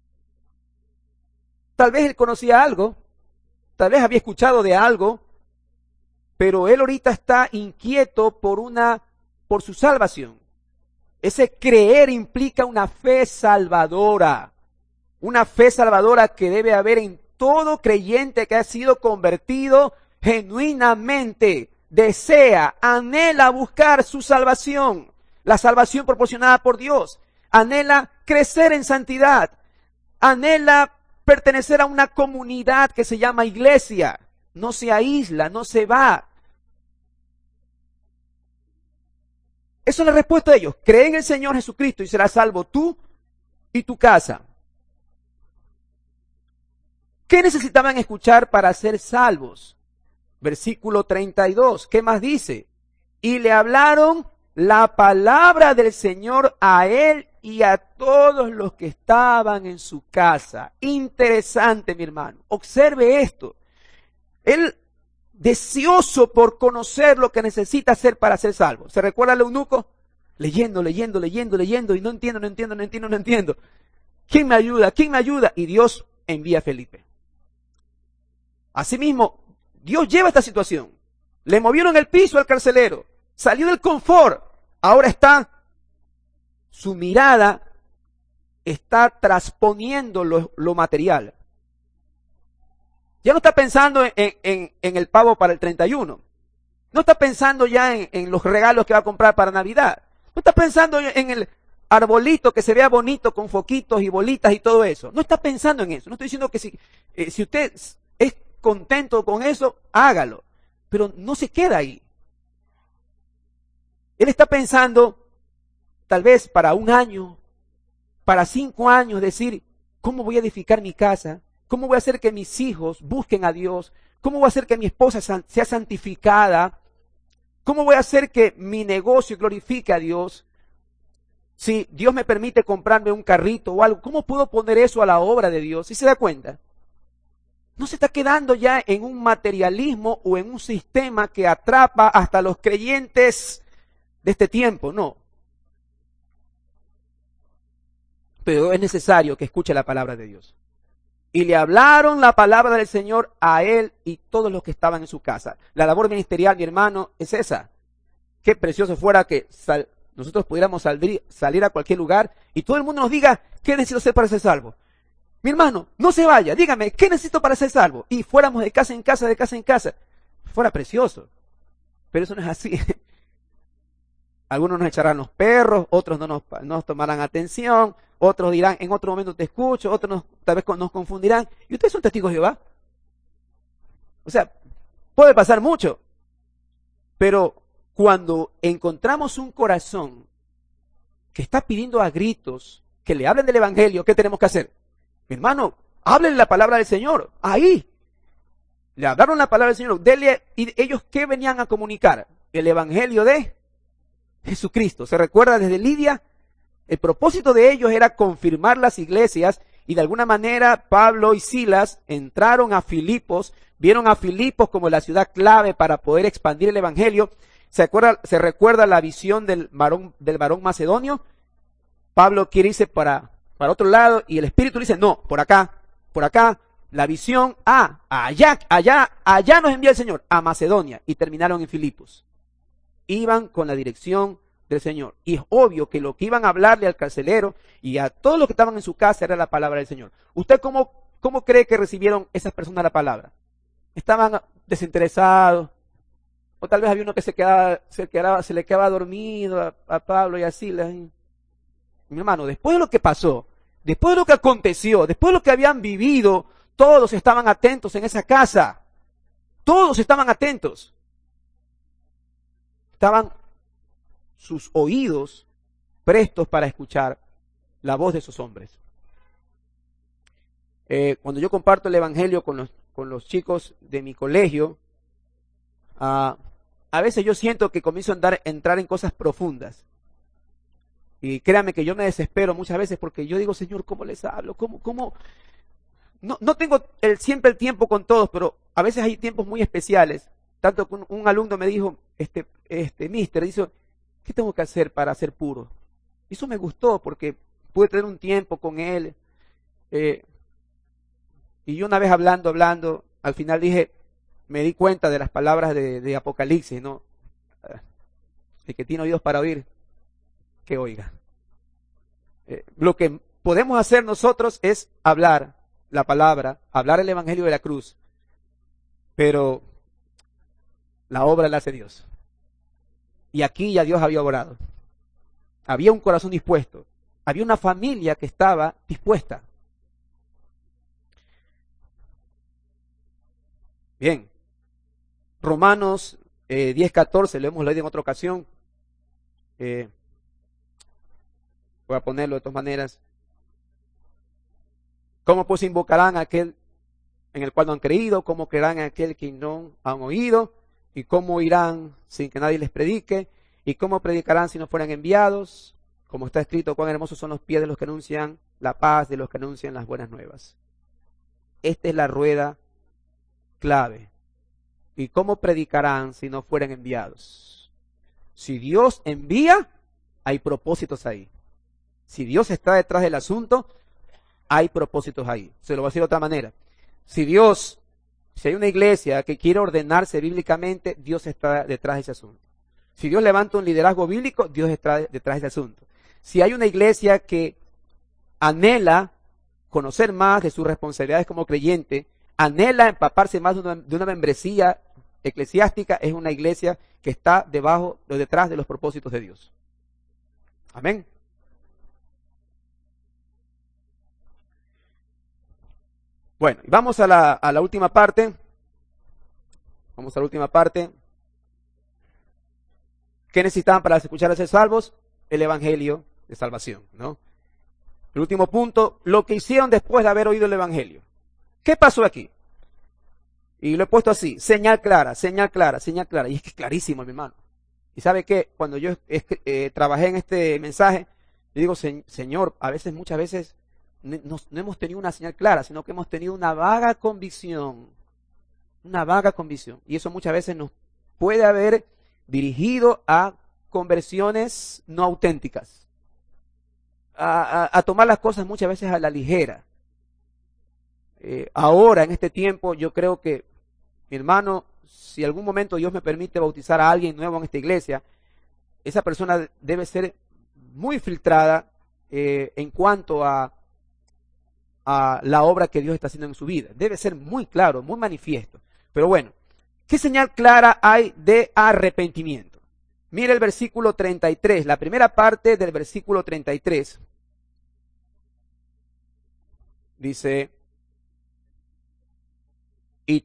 Tal vez él conocía algo, tal vez había escuchado de algo, pero él ahorita está inquieto por su salvación. Ese creer implica una fe salvadora que debe haber en todo creyente que ha sido convertido genuinamente. Desea, anhela buscar su salvación, la salvación proporcionada por Dios, anhela crecer en santidad, anhela pertenecer a una comunidad que se llama iglesia, no se aísla, no se va. Esa es la respuesta de ellos, cree en el Señor Jesucristo y serás salvo tú y tu casa. ¿Qué necesitaban escuchar para ser salvos? Versículo 32, ¿qué más dice? Y le hablaron la palabra del Señor a él y a todos los que estaban en su casa. Interesante, mi hermano. Observe esto. Él, deseoso por conocer lo que necesita hacer para ser salvo. ¿Se recuerda al eunuco? Leyendo, y no entiendo. ¿Quién me ayuda? Y Dios envía a Felipe. Asimismo, Dios lleva esta situación. Le movieron el piso al carcelero. Salió del confort. Ahora su mirada está transponiendo lo material. Ya no está pensando en el pavo para el 31. No está pensando ya en los regalos que va a comprar para Navidad. No está pensando en el arbolito que se vea bonito con foquitos y bolitas y todo eso. No está pensando en eso. No estoy diciendo que si usted es contento con eso, hágalo. Pero no se queda ahí. Él está pensando, tal vez para 1 año, para 5 años, decir, ¿cómo voy a edificar mi casa? ¿Cómo voy a hacer que mis hijos busquen a Dios? ¿Cómo voy a hacer que mi esposa sea santificada? ¿Cómo voy a hacer que mi negocio glorifique a Dios? Si Dios me permite comprarme un carrito o algo, ¿cómo puedo poner eso a la obra de Dios? ¿Sí se da cuenta? No se está quedando ya en un materialismo o en un sistema que atrapa hasta los creyentes de este tiempo, no. Pero es necesario que escuche la palabra de Dios. y le hablaron la palabra del Señor a él y todos los que estaban en su casa. La labor ministerial, mi hermano, es esa. Qué precioso fuera que nosotros pudiéramos salir a cualquier lugar y todo el mundo nos diga, ¿qué necesito hacer para ser salvo? Mi hermano, no se vaya, dígame, ¿qué necesito para ser salvo? Y fuéramos de casa en casa, de casa en casa. Fuera precioso. Pero eso no es así. Algunos nos echarán los perros, otros no nos tomarán atención, otros dirán, en otro momento te escucho, otros tal vez nos confundirán. ¿Y ustedes son testigos de Jehová? O sea, puede pasar mucho. Pero cuando encontramos un corazón que está pidiendo a gritos que le hablen del Evangelio, ¿qué tenemos que hacer? Mi hermano, háblenle la palabra del Señor. Ahí. Le hablaron la palabra del Señor. ¿Y ellos qué venían a comunicar? El Evangelio de Jesucristo. ¿Se recuerda desde Lidia? El propósito de ellos era confirmar las iglesias y de alguna manera Pablo y Silas entraron a Filipos, vieron a Filipos como la ciudad clave para poder expandir el Evangelio. ¿Se recuerda la visión del varón macedonio? Pablo quiere irse para otro lado y el Espíritu le dice, no, por acá, la visión, allá nos envía el Señor, a Macedonia, y terminaron en Filipos. Iban con la dirección del Señor. Y es obvio que lo que iban a hablarle al carcelero y a todos los que estaban en su casa era la palabra del Señor. ¿Usted cómo cree que recibieron esas personas la palabra? ¿Estaban desinteresados? O tal vez había uno que se le quedaba dormido a Pablo y a Silas. Mi hermano, después de lo que pasó, después de lo que aconteció, después de lo que habían vivido, todos estaban atentos en esa casa. Todos estaban atentos. Estaban sus oídos prestos para escuchar la voz de esos hombres. Cuando yo comparto el Evangelio con los chicos de mi colegio, a veces yo siento que comienzo a entrar en cosas profundas. Y créanme que yo me desespero muchas veces porque yo digo, Señor, ¿cómo les hablo? ¿Cómo? No tengo siempre el tiempo con todos, pero a veces hay tiempos muy especiales. Tanto que un alumno me dijo, mister, dice, ¿qué tengo que hacer para ser puro? Y eso me gustó porque pude tener un tiempo con él. Y yo una vez hablando, al final me di cuenta de las palabras de Apocalipsis, ¿no? El que tiene oídos para oír, que oiga. Lo que podemos hacer nosotros es hablar la palabra, hablar el Evangelio de la cruz, pero la obra la hace Dios. Y aquí ya Dios había obrado. Había un corazón dispuesto. Había una familia que estaba dispuesta. Bien. Romanos 10:14, lo hemos leído en otra ocasión. Voy a ponerlo de todas maneras. ¿Cómo pues invocarán a aquel en el cual no han creído? ¿Cómo creerán en aquel que no han oído? ¿Y cómo irán sin que nadie les predique? ¿Y cómo predicarán si no fueran enviados? Como está escrito, cuán hermosos son los pies de los que anuncian la paz, de los que anuncian las buenas nuevas. Esta es la rueda clave. ¿Y cómo predicarán si no fueran enviados? Si Dios envía, hay propósitos ahí. Si Dios está detrás del asunto, hay propósitos ahí. Se lo voy a decir de otra manera. Si hay una iglesia que quiere ordenarse bíblicamente, Dios está detrás de ese asunto. Si Dios levanta un liderazgo bíblico, Dios está detrás de ese asunto. Si hay una iglesia que anhela conocer más de sus responsabilidades como creyente, anhela empaparse más de una membresía eclesiástica, es una iglesia que está detrás de los propósitos de Dios. Amén. Bueno, vamos a la última parte. Vamos a la última parte. ¿Qué necesitaban para escuchar a ser salvos? El Evangelio de salvación, ¿no? El último punto, lo que hicieron después de haber oído el Evangelio. ¿Qué pasó aquí? Y lo he puesto así, señal clara, señal clara, señal clara. Y es que es clarísimo, mi hermano. Y sabe qué, cuando yo trabajé en este mensaje, yo digo, Señor, muchas veces, no hemos tenido una señal clara, sino que hemos tenido una vaga convicción. Una vaga convicción. Y eso muchas veces nos puede haber dirigido a conversiones no auténticas. A tomar las cosas muchas veces a la ligera. ahora, en este tiempo, yo creo que, mi hermano, si algún momento Dios me permite bautizar a alguien nuevo en esta iglesia, esa persona debe ser muy filtrada en cuanto a la obra que Dios está haciendo en su vida. Debe ser muy claro, muy manifiesto. Pero bueno, ¿qué señal clara hay de arrepentimiento? Mire el versículo 33, la primera parte del versículo 33. Dice, y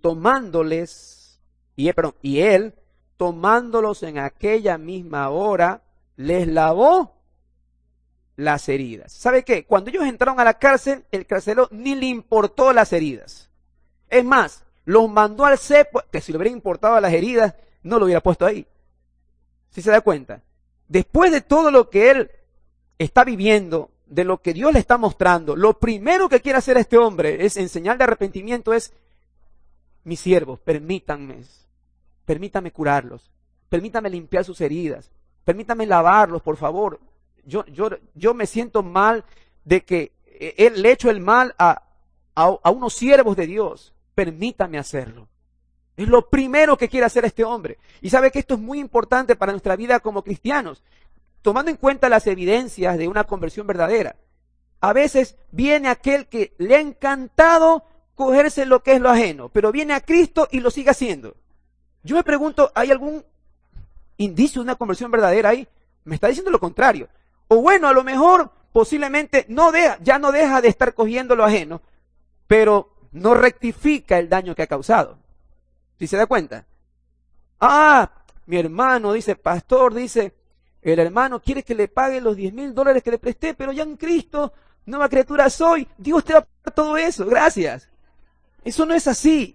él, tomándolos en aquella misma hora, les lavó las heridas. ¿Sabe qué? Cuando ellos entraron a la cárcel, el carcelero ni le importó las heridas. Es más, los mandó al cepo, que si le hubiera importado las heridas, no lo hubiera puesto ahí. ¿Sí se da cuenta? Después de todo lo que él está viviendo, de lo que Dios le está mostrando, lo primero que quiere hacer este hombre es, en señal de arrepentimiento, es: mis siervos, permítanme curarlos, permítame limpiar sus heridas, permítame lavarlos, por favor. Yo me siento mal de que le he hecho el mal a unos siervos de Dios, permítame hacerlo. Es lo primero que quiere hacer este hombre. Y sabe que esto es muy importante para nuestra vida como cristianos, tomando en cuenta las evidencias de una conversión verdadera. A veces viene aquel que le ha encantado cogerse lo que es lo ajeno, pero viene a Cristo y lo sigue haciendo. Yo me pregunto, ¿hay algún indicio de una conversión verdadera ahí? Me está diciendo lo contrario. O bueno, a lo mejor posiblemente ya no deja de estar cogiendo lo ajeno, pero no rectifica el daño que ha causado. ¿Sí se da cuenta? Mi hermano dice, pastor, dice, el hermano quiere que le pague los $10,000 que le presté, pero ya en Cristo, nueva criatura soy, Dios te va a pagar todo eso, gracias. Eso no es así.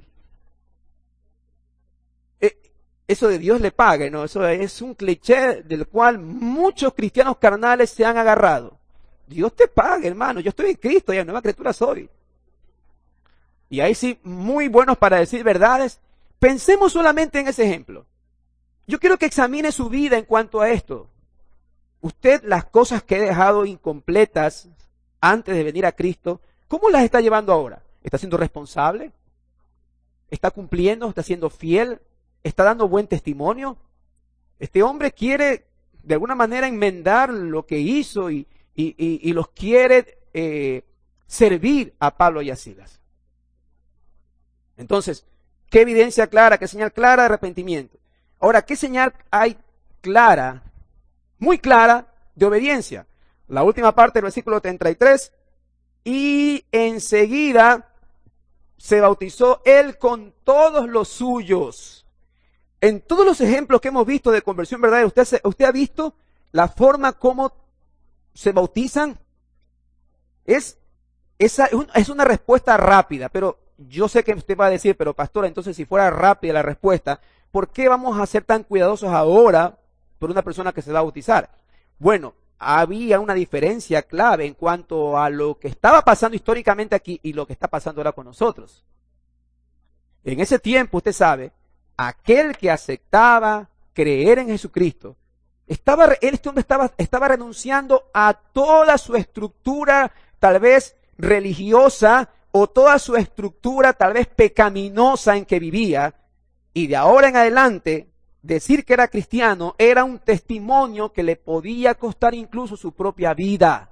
Eso de Dios le pague, ¿no? Eso es un cliché del cual muchos cristianos carnales se han agarrado. Dios te pague, hermano, yo estoy en Cristo, ya nueva criatura soy. Y ahí sí, muy buenos para decir verdades. Pensemos solamente en ese ejemplo. Yo quiero que examine su vida en cuanto a esto. Usted, las cosas que ha dejado incompletas antes de venir a Cristo, ¿cómo las está llevando ahora? ¿Está siendo responsable? ¿Está cumpliendo? ¿Está siendo fiel? ¿Está dando buen testimonio? Este hombre quiere de alguna manera enmendar lo que hizo y los quiere servir a Pablo y a Silas. Entonces, ¿qué evidencia clara, qué señal clara de arrepentimiento? Ahora, ¿qué señal hay clara, muy clara, de obediencia? La última parte del versículo 33, y enseguida se bautizó él con todos los suyos. En todos los ejemplos que hemos visto de conversión verdadera, ¿usted ha visto la forma como se bautizan? Es una respuesta rápida, pero yo sé que usted va a decir, pero pastor, entonces si fuera rápida la respuesta, ¿por qué vamos a ser tan cuidadosos ahora por una persona que se va a bautizar? Bueno, había una diferencia clave en cuanto a lo que estaba pasando históricamente aquí y lo que está pasando ahora con nosotros. En ese tiempo, usted sabe, aquel que aceptaba creer en Jesucristo, este hombre estaba renunciando a toda su estructura, tal vez religiosa, o toda su estructura tal vez pecaminosa en que vivía, y de ahora en adelante decir que era cristiano era un testimonio que le podía costar incluso su propia vida.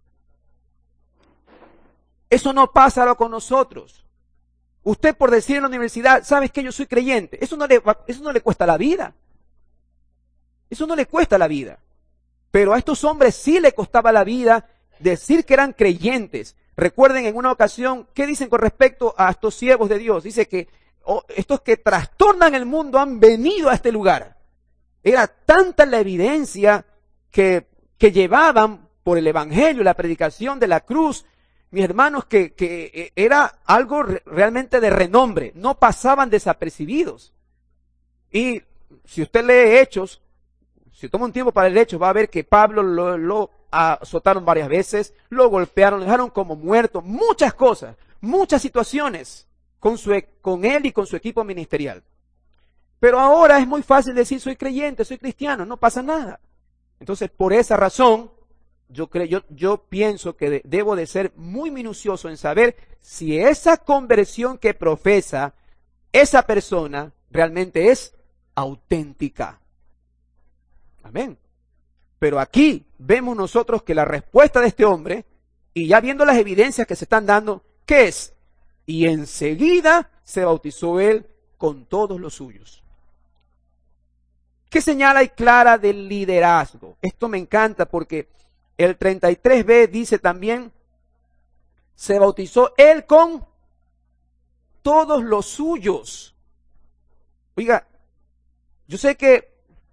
Eso no pasa ahora con nosotros. Usted por decir en la universidad, ¿sabes qué? Yo soy creyente. Eso no le cuesta la vida. Eso no le cuesta la vida. Pero a estos hombres sí le costaba la vida decir que eran creyentes. Recuerden en una ocasión, ¿qué dicen con respecto a estos siervos de Dios? Dice que estos que trastornan el mundo han venido a este lugar. Era tanta la evidencia que llevaban por el evangelio, la predicación de la cruz, mis hermanos, que era algo realmente de renombre. No pasaban desapercibidos. Y si usted lee Hechos, si toma un tiempo para leer Hechos, va a ver que Pablo lo azotaron varias veces, lo golpearon, lo dejaron como muerto, muchas cosas, muchas situaciones con él y con su equipo ministerial. Pero ahora es muy fácil decir soy creyente, soy cristiano, no pasa nada. Entonces, por esa razón, yo pienso que debo de ser muy minucioso en saber si esa conversión que profesa esa persona realmente es auténtica. Amén. Pero aquí vemos nosotros que la respuesta de este hombre, y ya viendo las evidencias que se están dando, ¿qué es? Y enseguida se bautizó él con todos los suyos. ¿Qué señal hay clara del liderazgo? Esto me encanta porque el 33b dice también, se bautizó él con todos los suyos. Oiga, yo sé que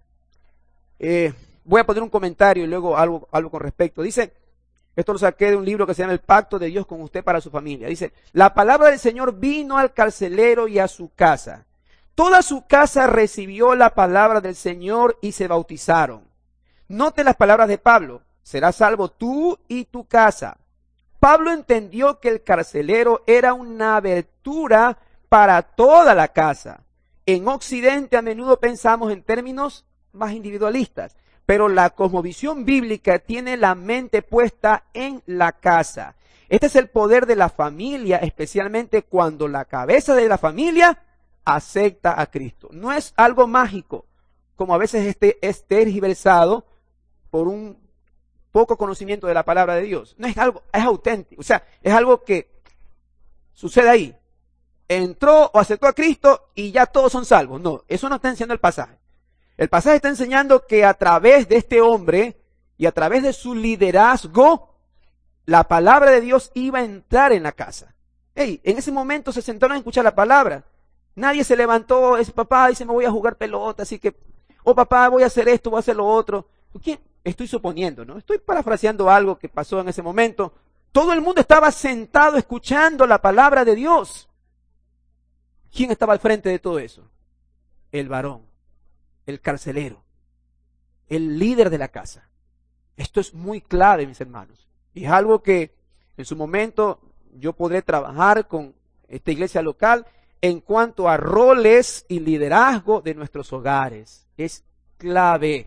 voy a poner un comentario y luego algo con respecto. Dice, esto lo saqué de un libro que se llama El Pacto de Dios con usted para su familia. Dice, la palabra del Señor vino al carcelero y a su casa. Toda su casa recibió la palabra del Señor y se bautizaron. Note las palabras de Pablo, serás salvo tú y tu casa. Pablo entendió que el carcelero era una abertura para toda la casa. En Occidente a menudo pensamos en términos más individualistas, pero la cosmovisión bíblica tiene la mente puesta en la casa. Este es el poder de la familia, especialmente cuando la cabeza de la familia acepta a Cristo. No es algo mágico, como a veces es tergiversado por un poco conocimiento de la palabra de Dios. No es algo, es auténtico, o sea, es algo que sucede ahí. Entró o aceptó a Cristo y ya todos son salvos. No, eso no está enseñando el pasaje. El pasaje está enseñando que a través de este hombre y a través de su liderazgo, la palabra de Dios iba a entrar en la casa. En ese momento se sentaron a escuchar la palabra. Nadie se levantó, papá dice, me voy a jugar pelota, así que, papá, voy a hacer esto, voy a hacer lo otro. ¿Quién? Estoy suponiendo, ¿no? Estoy parafraseando algo que pasó en ese momento. Todo el mundo estaba sentado escuchando la palabra de Dios. ¿Quién estaba al frente de todo eso? El varón, el carcelero, el líder de la casa. Esto es muy clave, mis hermanos. Y es algo que en su momento yo podré trabajar con esta iglesia local en cuanto a roles y liderazgo de nuestros hogares. Es clave.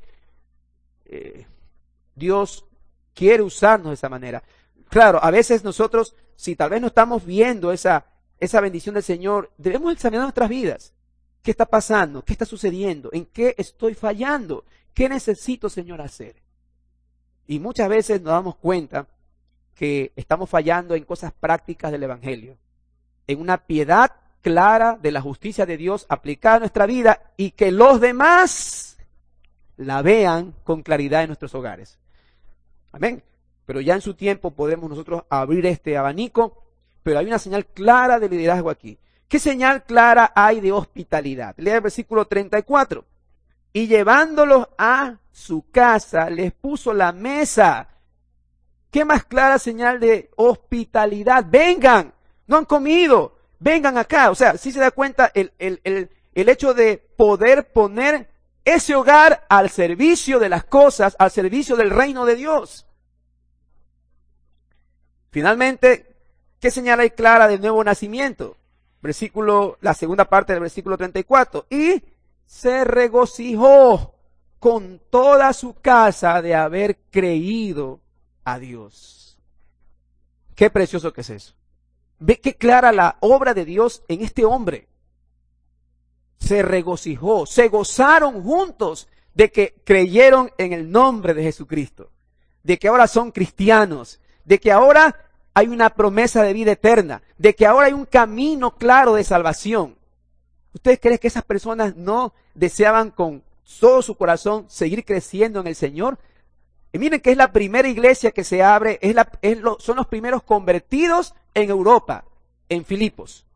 Dios quiere usarnos de esa manera. Claro, a veces nosotros, si tal vez no estamos viendo esa bendición del Señor, debemos examinar nuestras vidas. ¿Qué está pasando? ¿Qué está sucediendo? ¿En qué estoy fallando? ¿Qué necesito, Señor, hacer? Y muchas veces nos damos cuenta que estamos fallando en cosas prácticas del Evangelio, en una piedad clara de la justicia de Dios aplicada a nuestra vida y que los demás la vean con claridad en nuestros hogares. Amén. Pero ya en su tiempo podemos nosotros abrir este abanico, pero hay una señal clara de liderazgo aquí. ¿Qué señal clara hay de hospitalidad? Lea el versículo 34. Y llevándolos a su casa, les puso la mesa. ¿Qué más clara señal de hospitalidad? Vengan, no han comido, vengan acá. O sea, si se da cuenta el hecho de poder poner ese hogar al servicio de las cosas, al servicio del reino de Dios. Finalmente, ¿qué señal hay clara del nuevo nacimiento? La segunda parte del versículo 34. Y se regocijó con toda su casa de haber creído a Dios. Qué precioso que es eso. Ve qué clara la obra de Dios en este hombre. Se regocijó, se gozaron juntos de que creyeron en el nombre de Jesucristo, de que ahora son cristianos, de que ahora hay una promesa de vida eterna, de que ahora hay un camino claro de salvación. ¿Ustedes creen que esas personas no deseaban con todo su corazón seguir creciendo en el Señor? Y miren que es la primera iglesia que se abre, son los primeros convertidos en Europa, en Filipos.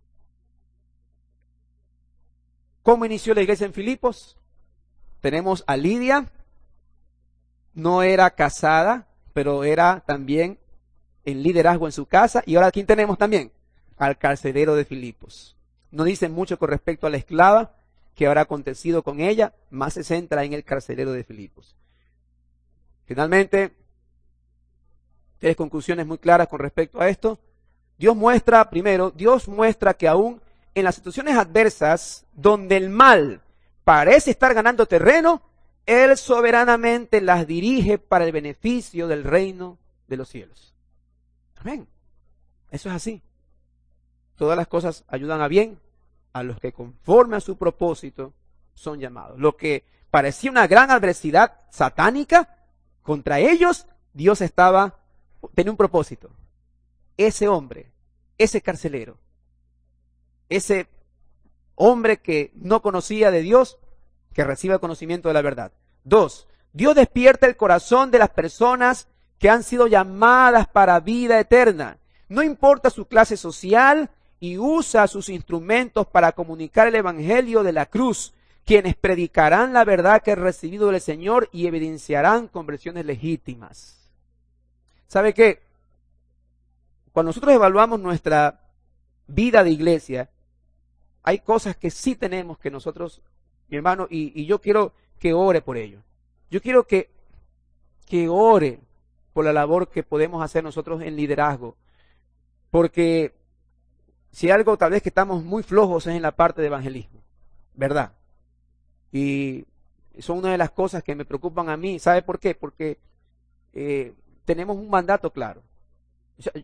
¿Cómo inició la iglesia en Filipos? Tenemos a Lidia, no era casada, pero era también en liderazgo en su casa. Y ahora, ¿quién tenemos también? Al carcelero de Filipos. No dice mucho con respecto a la esclava que habrá acontecido con ella, más se centra en el carcelero de Filipos. Finalmente, 3 conclusiones muy claras con respecto a esto. Dios muestra que aún en las situaciones adversas, donde el mal parece estar ganando terreno, Él soberanamente las dirige para el beneficio del reino de los cielos. Amén. Eso es así. Todas las cosas ayudan a bien a los que conforme a su propósito son llamados. Lo que parecía una gran adversidad satánica contra ellos, Dios tenía un propósito. Ese hombre, ese carcelero, ese hombre que no conocía de Dios, que reciba el conocimiento de la verdad. 2. Dios despierta el corazón de las personas que han sido llamadas para vida eterna. No importa su clase social, y usa sus instrumentos para comunicar el evangelio de la cruz, quienes predicarán la verdad que han recibido del Señor y evidenciarán conversiones legítimas. ¿Sabe qué? Cuando nosotros evaluamos nuestra vida de iglesia, hay cosas que sí tenemos que nosotros, mi hermano, y yo quiero que ore por ello. Yo quiero que ore por la labor que podemos hacer nosotros en liderazgo. Porque si algo tal vez que estamos muy flojos es en la parte de evangelismo, ¿verdad? Y son una de las cosas que me preocupan a mí. ¿Sabe por qué? Porque tenemos un mandato claro. O sea,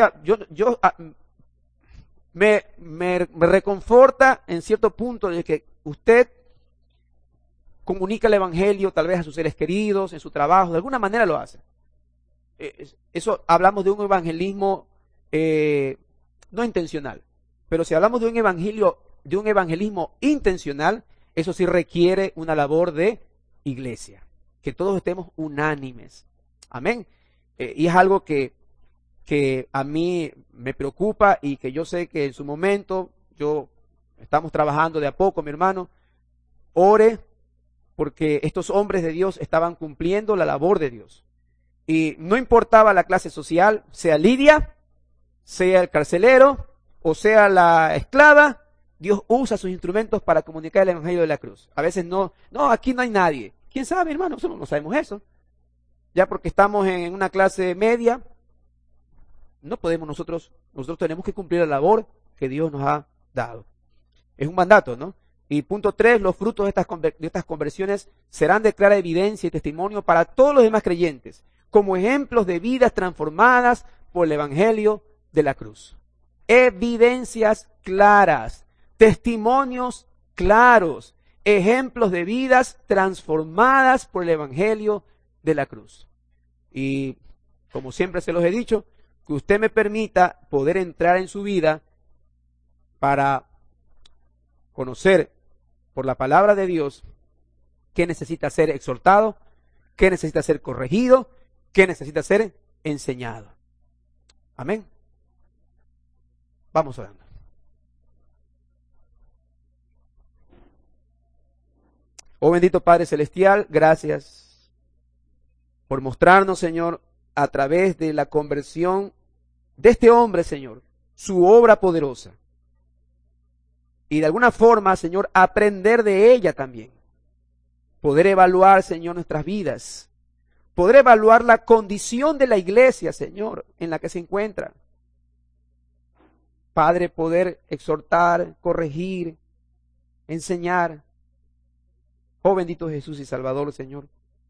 me reconforta en cierto punto de que usted comunica el evangelio tal vez a sus seres queridos, en su trabajo, de alguna manera lo hace. Eso hablamos de un evangelismo no intencional. Pero si hablamos de un evangelismo intencional, eso sí requiere una labor de iglesia. Que todos estemos unánimes. Amén. Y es algo que a mí me preocupa y que yo sé que en su momento estamos trabajando de a poco, mi hermano. Ore porque estos hombres de Dios estaban cumpliendo la labor de Dios. Y no importaba la clase social, sea Lidia, sea el carcelero o sea la esclava, Dios usa sus instrumentos para comunicar el evangelio de la cruz. A veces no, aquí no hay nadie. ¿Quién sabe, hermano? Nosotros no sabemos eso. Ya porque estamos en una clase media, no podemos nosotros tenemos que cumplir la labor que Dios nos ha dado. Es un mandato, ¿no? Y punto 3, los frutos de estas conversiones serán de clara evidencia y testimonio para todos los demás creyentes, como ejemplos de vidas transformadas por el evangelio de la cruz. Evidencias claras, testimonios claros, ejemplos de vidas transformadas por el evangelio de la cruz. Y como siempre se los he dicho, que usted me permita poder entrar en su vida para conocer por la palabra de Dios qué necesita ser exhortado, qué necesita ser corregido, qué necesita ser enseñado. Amén. Vamos orando. Oh bendito Padre Celestial, gracias por mostrarnos, Señor, a través de la conversión de este hombre, Señor, su obra poderosa. Y de alguna forma, Señor, aprender de ella también. Poder evaluar, Señor, nuestras vidas. Poder evaluar la condición de la iglesia, Señor, en la que se encuentra. Padre, poder exhortar, corregir, enseñar. Oh bendito Jesús y Salvador, Señor.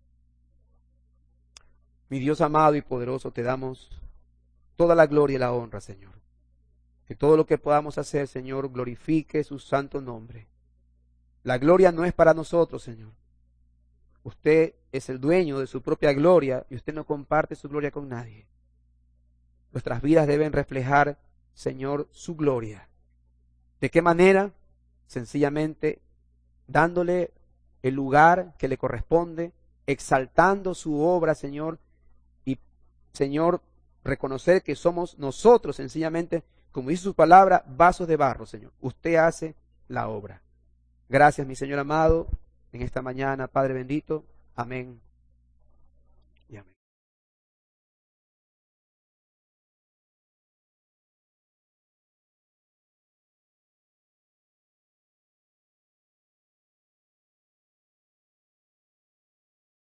Mi Dios amado y poderoso, te damos toda la gloria y la honra, Señor. Que todo lo que podamos hacer, Señor, glorifique su santo nombre. La gloria no es para nosotros, Señor. Usted es el dueño de su propia gloria y usted no comparte su gloria con nadie. Nuestras vidas deben reflejar, Señor, su gloria. ¿De qué manera? Sencillamente dándole el lugar que le corresponde, exaltando su obra, Señor, y, Señor, reconocer que somos nosotros, sencillamente, como dice su palabra, vasos de barro, Señor. Usted hace la obra. Gracias, mi Señor amado, en esta mañana, Padre bendito. Amén.